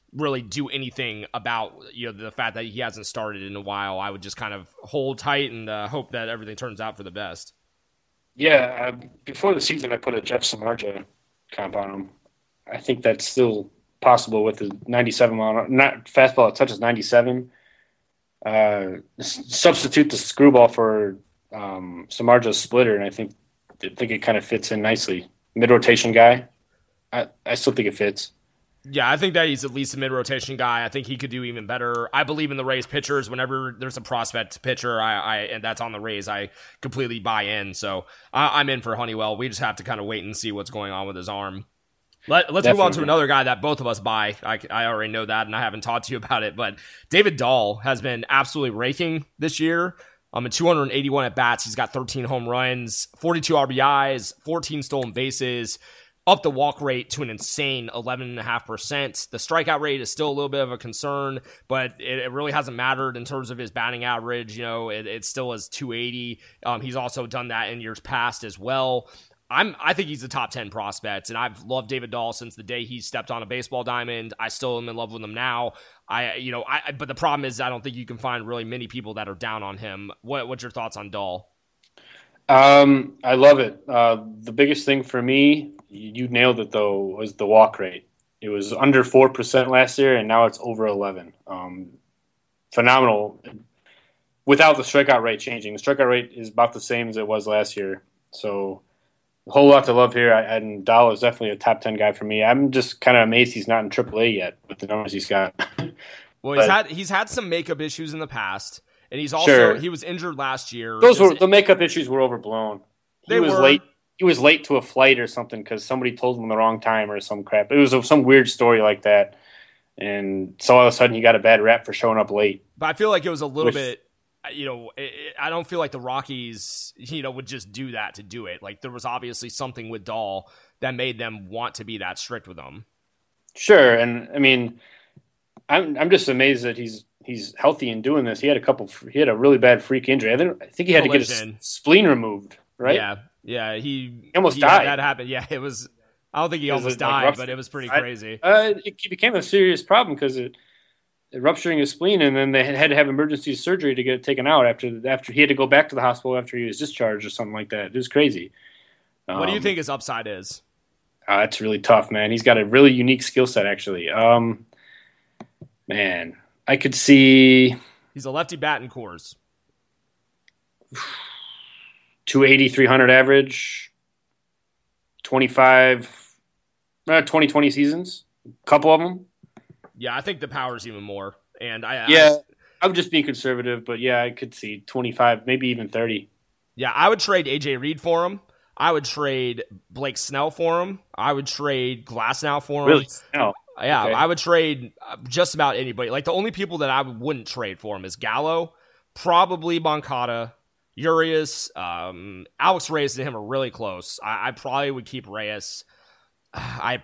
really do anything about the fact that he hasn't started in a while. I would just kind of hold tight and hope that everything turns out for the best. Yeah, before the season, I put a Jeff Samardzija comp on him. I think that's still possible with the 97 mile, not fastball that touches 97. Substitute the screwball for Samardzija's splitter, and I think it kind of fits in nicely. Mid-rotation guy. I still think it fits. Yeah, I think that he's at least a mid-rotation guy. I think he could do even better. I believe in the Rays pitchers. Whenever there's a prospect pitcher, and that's on the Rays, I completely buy in. So I'm in for Honeywell. We just have to kind of wait and see what's going on with his arm. Let's move on to another guy that both of us buy. I already know that, and I haven't talked to you about it, but David Dahl has been absolutely raking this year. In 281 at-bats, he's got 13 home runs, 42 RBIs, 14 stolen bases, up the walk rate to an insane 11.5%. The strikeout rate is still a little bit of a concern, but it really hasn't mattered in terms of his batting average. It still is 280. He's also done that in years past as well. I think he's a top 10 prospect, and I've loved David Dahl since the day he stepped on a baseball diamond. I still am in love with him now. But the problem is I don't think you can find really many people that are down on him. What's your thoughts on Dahl? I love it. The biggest thing for me, you nailed it though, was the walk rate. It was under 4% last year, and now it's over 11. Phenomenal. Without the strikeout rate changing, the strikeout rate is about the same as it was last year. So a whole lot to love here, and Dahl is definitely a top 10 guy for me. I'm just kind of amazed he's not in AAA yet with the numbers he's got. Well, he's had some makeup issues in the past, and he's also Sure. He was injured last year. The makeup issues were overblown. He was late. He was late to a flight or something because somebody told him the wrong time or some crap. It was some weird story like that, and so all of a sudden he got a bad rap for showing up late. But I feel like it was a little bit. I don't feel like the Rockies, would just do that to do it. Like there was obviously something with Dahl that made them want to be that strict with him. Sure, and I mean, I'm just amazed that he's healthy and doing this. He had a really bad freak injury. I think he had to get his spleen removed, right? Yeah. He almost died. That happened. Yeah, it was. I don't think he almost died, but it was pretty crazy. It became a serious problem because it rupturing his spleen, and then they had to have emergency surgery to get it taken out after he had to go back to the hospital after he was discharged or something like that. It was crazy. What do you think his upside is? It's really tough, man. He's got a really unique skill set, actually. Man, I could see he's a lefty bat in Coors. 280, 300 average, 20, 20 seasons, a couple of them. Yeah, I think the power's even more. And I'm just being conservative, but yeah, I could see 25, maybe even 30. Yeah, I would trade AJ Reed for him. I would trade Blake Snell for him. I would trade Glasnow for him. Really? Snell? Yeah, okay. I would trade just about anybody. Like the only people that I wouldn't trade for him is Gallo, probably Moncada, Urias, Alex Reyes and him are really close. I probably would keep Reyes. I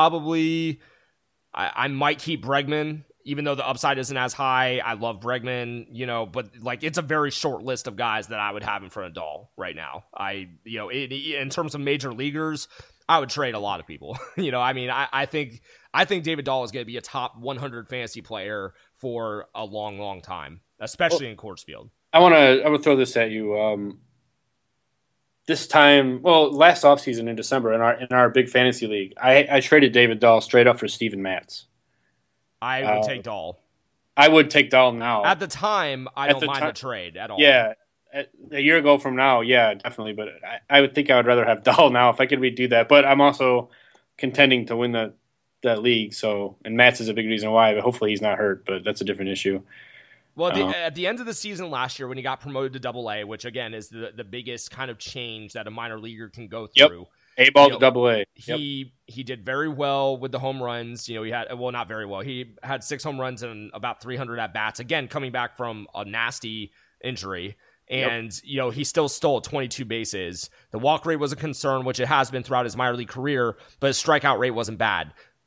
might keep Bregman, even though the upside isn't as high. I love Bregman, but like it's a very short list of guys that I would have in front of Dahl right now. In terms of major leaguers, I would trade a lot of people. I think David Dahl is going to be a top 100 fantasy player for a long, long time, especially in Coors Field. I want to throw this at you. This time, last offseason in December in our big fantasy league, I traded David Dahl straight up for Steven Matz. I would take Dahl. I would take Dahl now. At the time, I don't mind the trade at all. Yeah, a year ago from now, yeah, definitely. But I would think I would rather have Dahl now if I could redo that. But I'm also contending to win that league. So, and Matz is a big reason why. But hopefully he's not hurt. But that's a different issue. Well, at the end of the season last year when he got promoted to Double-A, which again is the biggest kind of change that a minor leaguer can go through. A-ball to Double-A. He did very well with the home runs. He had not very well. He had 6 home runs and about 300 at bats. Again, coming back from a nasty injury, and he still stole 22 bases. The walk rate was a concern, which it has been throughout his minor league career, but his strikeout rate wasn't bad.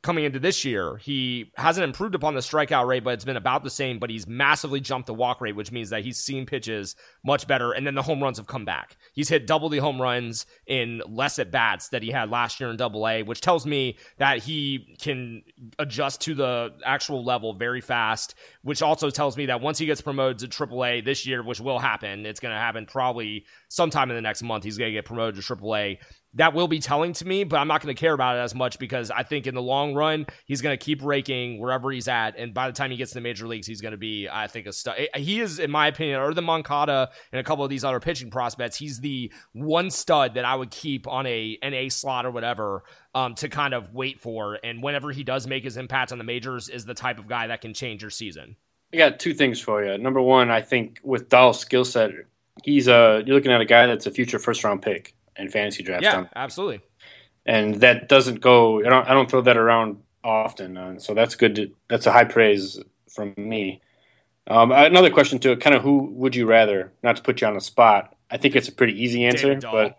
coming into this year, he hasn't improved upon the strikeout rate, but it's been about the same, but he's massively jumped the walk rate, which means that he's seen pitches much better, and then the home runs have come back. He's hit double the home runs in less at-bats that he had last year in Double-A, which tells me that he can adjust to the actual level very fast, which also tells me that once he gets promoted to Triple-A this year, which will happen, it's going to happen probably sometime in the next month, he's going to get promoted to Triple-A. That will be telling to me, but I'm not going to care about it as much because I think in the long run, he's going to keep raking wherever he's at. And by the time he gets to the major leagues, he's going to be, I think, a stud. He is, in my opinion, other than Moncada and a couple of these other pitching prospects, he's the one stud that I would keep on an A slot or whatever to kind of wait for. And whenever he does make his impact on the majors is the type of guy that can change your season. I got two things for you. Number one, I think with Dahl's skill set, you're looking at a guy that's a future first-round pick in fantasy draft. Yeah, absolutely. And that doesn't go. I don't throw that around often, so that's good. That's a high praise from me. Another question to it, kind of who would you rather? Not to put you on the spot. I think it's a pretty easy answer, but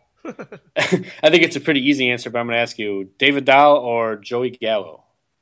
I think it's a pretty easy answer. But I'm going to ask you: David Dahl or Joey Gallo?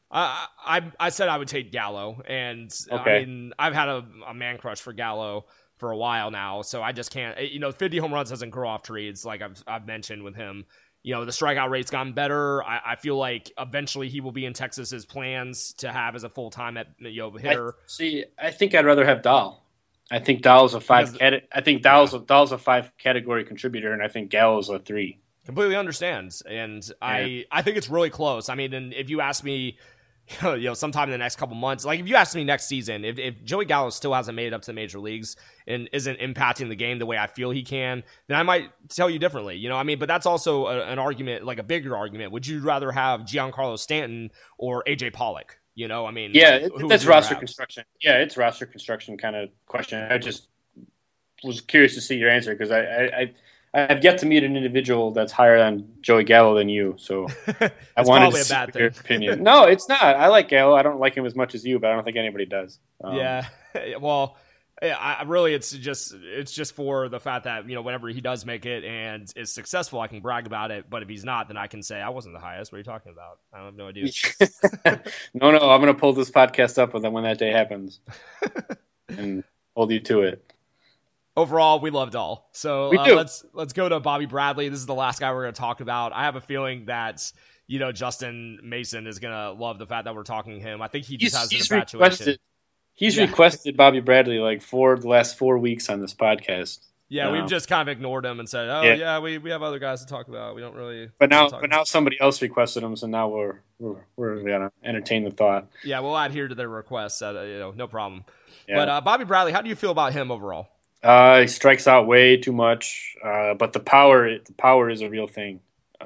I said I would take Gallo, and okay. I mean I've had a man crush for Gallo for a while now, so I just can't. 50 home runs doesn't grow off trees, like I've mentioned with him. The strikeout rate's gotten better. I feel like eventually he will be in Texas's plans to have as a full-time hitter. I think I'd rather have Dahl. I think Dahl's a five. I think Dahl's a 5 category contributor, and I think Gallo's a 3. Completely understands, and yeah. I think it's really close. I mean, and if you ask me, sometime in the next couple months, like if you ask me next season, if Joey Gallo still hasn't made it up to the major leagues and isn't impacting the game the way I feel he can, then I might tell you differently. But that's also an argument, like a bigger argument. Would you rather have Giancarlo Stanton or AJ Pollock? Yeah, that's roster construction. Yeah, it's roster construction kind of question. I just was curious to see your answer because I have yet to meet an individual that's higher on Joey Gallo than you, so I wanted to see your opinion. No, it's not. I like Gallo. I don't like him as much as you, but I don't think anybody does. Yeah, well, I really, it's just for the fact that whenever he does make it and is successful, I can brag about it. But if he's not, then I can say I wasn't the highest. What are you talking about? I have no idea. No, I'm going to pull this podcast up when that day happens and hold you to it. Overall, we love Dahl. So let's go to Bobby Bradley. This is the last guy we're going to talk about. I have a feeling that Justin Mason is going to love the fact that we're talking to him. I think he just has an infatuation. He's requested Bobby Bradley like for the last 4 weeks on this podcast. Yeah, we've just kind of ignored him and said, we have other guys to talk about. We don't really. But now somebody else requested him, so now we're gonna entertain the thought. Yeah, we'll adhere to their requests. No problem. Yeah. But Bobby Bradley, how do you feel about him overall? He strikes out way too much, but the power is a real thing.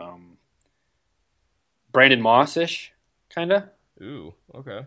Brandon Moss-ish, kind of. Ooh, okay.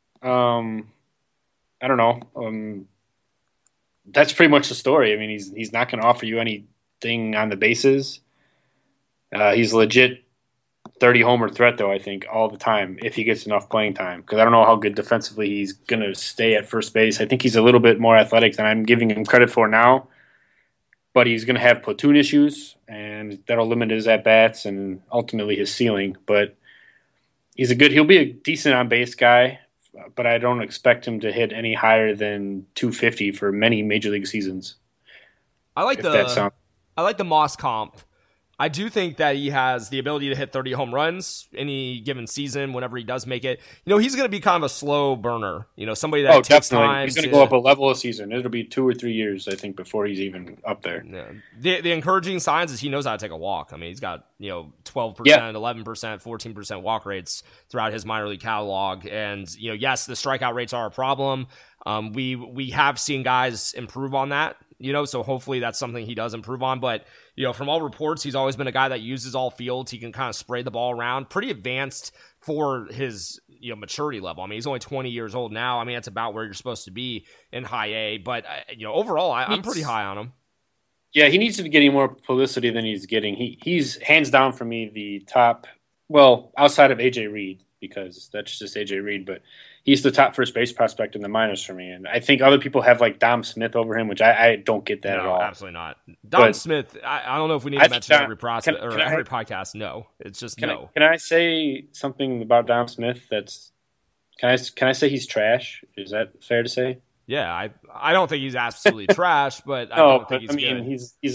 I don't know. That's pretty much the story. I mean, he's not going to offer you anything on the bases. He's legit 30 homer threat, though, I think, all the time if he gets enough playing time. Because I don't know how good defensively he's going to stay at first base. I think he's a little bit more athletic than I'm giving him credit for now. But he's going to have platoon issues, and that'll limit his at-bats and ultimately his ceiling. But he'll be a decent on-base guy, but I don't expect him to hit any higher than 250 for many major league seasons. I like the Moss comp. I do think that he has the ability to hit 30 home runs any given season whenever he does make it. He's going to be kind of a slow burner. Somebody that takes time. He's going to go up a level a season. It'll be 2 or 3 years, I think, before he's even up there. Yeah. The encouraging signs is he knows how to take a walk. I mean, he's got 12%, 11%, 14% walk rates throughout his minor league catalog. And yes, the strikeout rates are a problem. We have seen guys improve on that. So hopefully that's something he does improve on. But, from all reports, he's always been a guy that uses all fields. He can kind of spray the ball around. Pretty advanced for his, maturity level. I mean, he's only 20 years old now. I mean, that's about where you're supposed to be in high A. But, overall, I'm pretty high on him. Yeah, he needs to be getting more publicity than he's getting. He's hands down for me the top, well, outside of A.J. Reed, because that's just AJ Reed, but he's the top first base prospect in the minors for me. And I think other people have like Dom Smith over him, which I don't get that at all. Absolutely not. Dom Smith, I don't know if we need to mention every prospect or every podcast. No, it's just no. Can I say something about Dom Smith that's can I say he's trash? Is that fair to say? Yeah, I don't think he's absolutely trash, but I don't think he's good. He's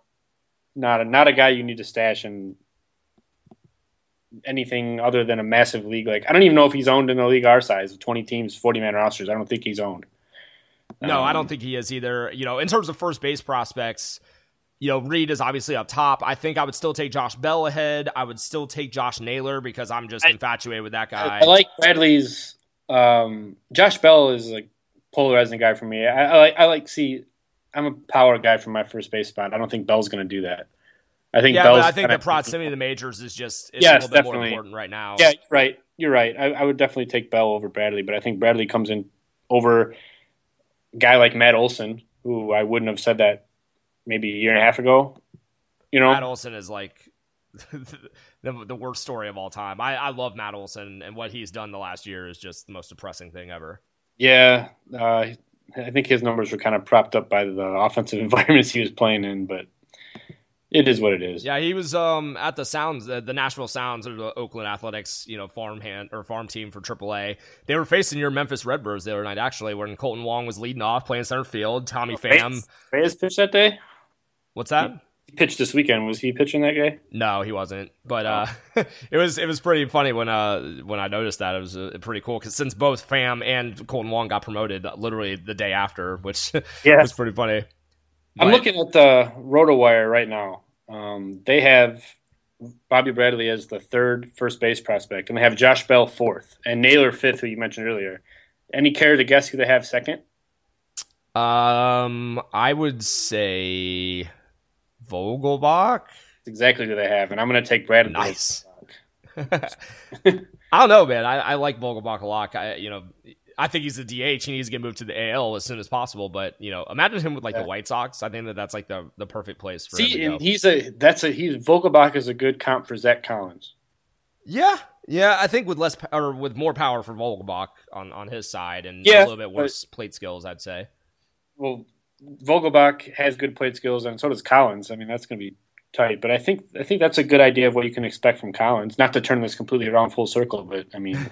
not a guy you need to stash in anything other than a massive league. Like, I don't even know if he's owned in a league our size, 20 teams, 40-man rosters. I don't think he's owned. No, I don't think he is either. In terms of first base prospects, Reed is obviously up top. I think I would still take Josh Bell ahead. I would still take Josh Naylor because I'm just infatuated with that guy. I like Bradley's. Josh Bell is like polarizing guy for me. I'm a power guy from my first base spot. I don't think Bell's going to do that. I think the proximity to the majors is just a little bit more important right now. Yeah, right. You're right. I would definitely take Bell over Bradley, but I think Bradley comes in over a guy like Matt Olson, who I wouldn't have said that maybe a year and a half ago. Matt Olson is like the worst story of all time. I love Matt Olson, and what he's done the last year is just the most depressing thing ever. Yeah, I think his numbers were kind of propped up by the offensive environments he was playing in, but it is what it is. Yeah, he was at the Sounds, the Nashville Sounds, or the Oakland Athletics, farm team for AAA. They were facing your Memphis Redbirds the other night, actually, when Colton Wong was leading off, playing center field. Tommy Pham. Reyes pitched that day? What's that? He pitched this weekend. Was he pitching that guy? No, he wasn't. But it was pretty funny when I noticed that. It was pretty cool because since both Pham and Colton Wong got promoted literally the day after, which was pretty funny. I'm looking at the RotoWire right now. They have Bobby Bradley as the third first base prospect, and they have Josh Bell fourth, and Naylor fifth, who you mentioned earlier. Any care to guess who they have second? I would say Vogelbach. That's exactly who they have, and I'm going to take Bradley. Nice. I don't know, man. I like Vogelbach a lot. I think he's a DH. He needs to get moved to the AL as soon as possible. But imagine him with the White Sox. I think that's like the perfect place for him to go. Vogelbach is a good comp for Zach Collins. Yeah. I think with more power for Vogelbach on his side and a little bit worse plate skills, I'd say. Well, Vogelbach has good plate skills, and so does Collins. I mean, that's going to be tight. But I think that's a good idea of what you can expect from Collins. Not to turn this completely around full circle, but I mean,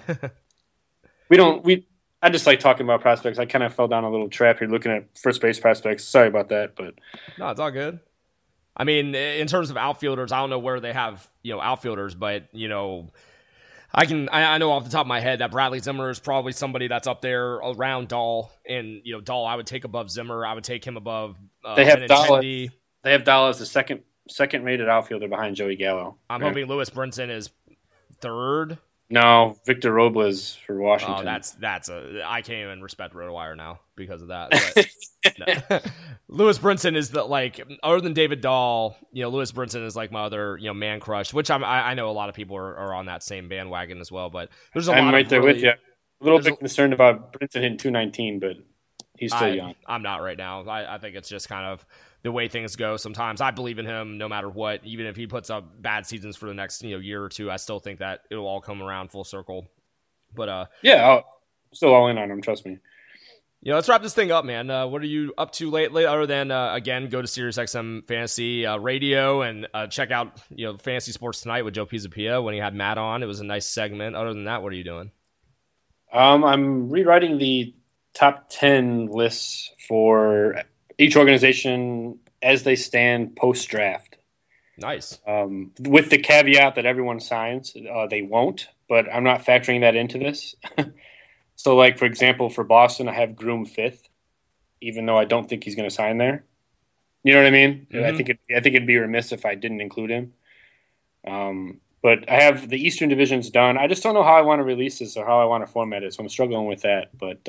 I just like talking about prospects. I kind of fell down a little trap here looking at first base prospects. Sorry about that, but no, it's all good. I mean, in terms of outfielders, I don't know where they have outfielders, but I know off the top of my head that Bradley Zimmer is probably somebody that's up there around Dahl, and Dahl I would take above Zimmer. I would take him above. They have Dahl. They have Dahl as the second rated outfielder behind Joey Gallo. I'm hoping Lewis Brinson is third. No, Victor Robles for Washington. Oh, I can't even respect RotoWire now because of that. But, Lewis Brinson is other than David Dahl, Lewis Brinson is like my other, man crush, which I know a lot of people are on that same bandwagon as well. But there's a lot. I'm right there with you. A little bit concerned about Brinson hitting 219, but he's still young. I'm not right now. I think it's just kind of the way things go sometimes. I believe in him no matter what. Even if he puts up bad seasons for the next year or two, I still think that it'll all come around full circle. But I'm still all in on him, trust me. Let's wrap this thing up, man. What are you up to lately other than again go to SiriusXM Fantasy Radio and check out Fantasy Sports Tonight with Joe Pisapia when he had Matt on. It was a nice segment. Other than that, what are you doing? I'm rewriting the top 10 lists for each organization as they stand post-draft. Nice. With the caveat that everyone signs, they won't, but I'm not factoring that into this. So, for example, for Boston, I have Groom 5th, even though I don't think he's going to sign there. You know what I mean? Mm-hmm. I think it'd be remiss if I didn't include him. But I have the Eastern divisions done. I just don't know how I want to release this or how I want to format it, so I'm struggling with that. But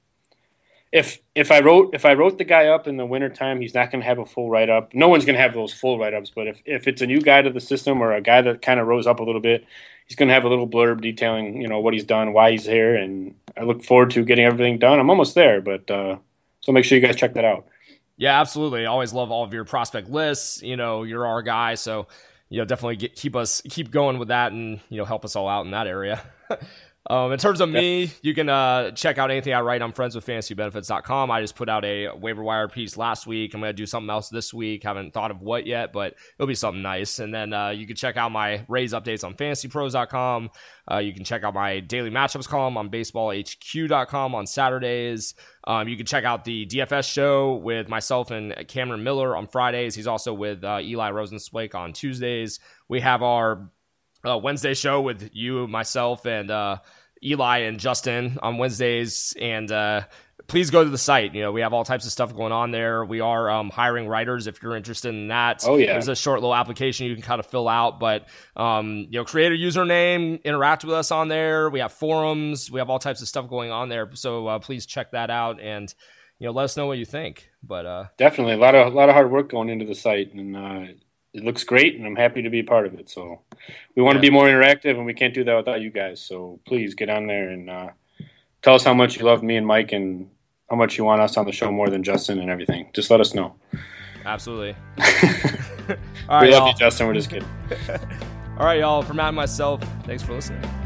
if I wrote the guy up in the wintertime, he's not going to have a full write-up. No one's going to have those full write-ups, but if it's a new guy to the system or a guy that kind of rose up a little bit, he's going to have a little blurb detailing, what he's done, why he's here, and I look forward to getting everything done. I'm almost there, but so make sure you guys check that out. Yeah, absolutely. I always love all of your prospect lists. You're our guy, so definitely keep going with that and, help us all out in that area. In terms of me, you can check out anything I write on friendswithfantasybenefits.com. I just put out a waiver wire piece last week. I'm going to do something else this week. Haven't thought of what yet, but it'll be something nice. And then you can check out my Rays updates on fantasypros.com. You can check out my daily matchups column on baseballhq.com on Saturdays. You can check out the DFS show with myself and Cameron Miller on Fridays. He's also with Eli Rosenzweig on Tuesdays. We have our Wednesday show with you, myself, and Eli and Justin on Wednesdays. And please go to the site. We have all types of stuff going on there. We are hiring writers if you're interested in that. Oh, yeah. There's a short little application you can kind of fill out, but create a username, interact with us on there. We have forums. We have all types of stuff going on there. So please check that out and let us know what you think. But definitely a lot of hard work going into the site, and it looks great, and I'm happy to be a part of it. So we want to be more interactive, and we can't do that without you guys. So please get on there and tell us how much you love me and Mike and how much you want us on the show more than Justin and everything. Just let us know. Absolutely. All right, we love you, Justin. We're just kidding. All right, y'all. For Matt and myself, thanks for listening.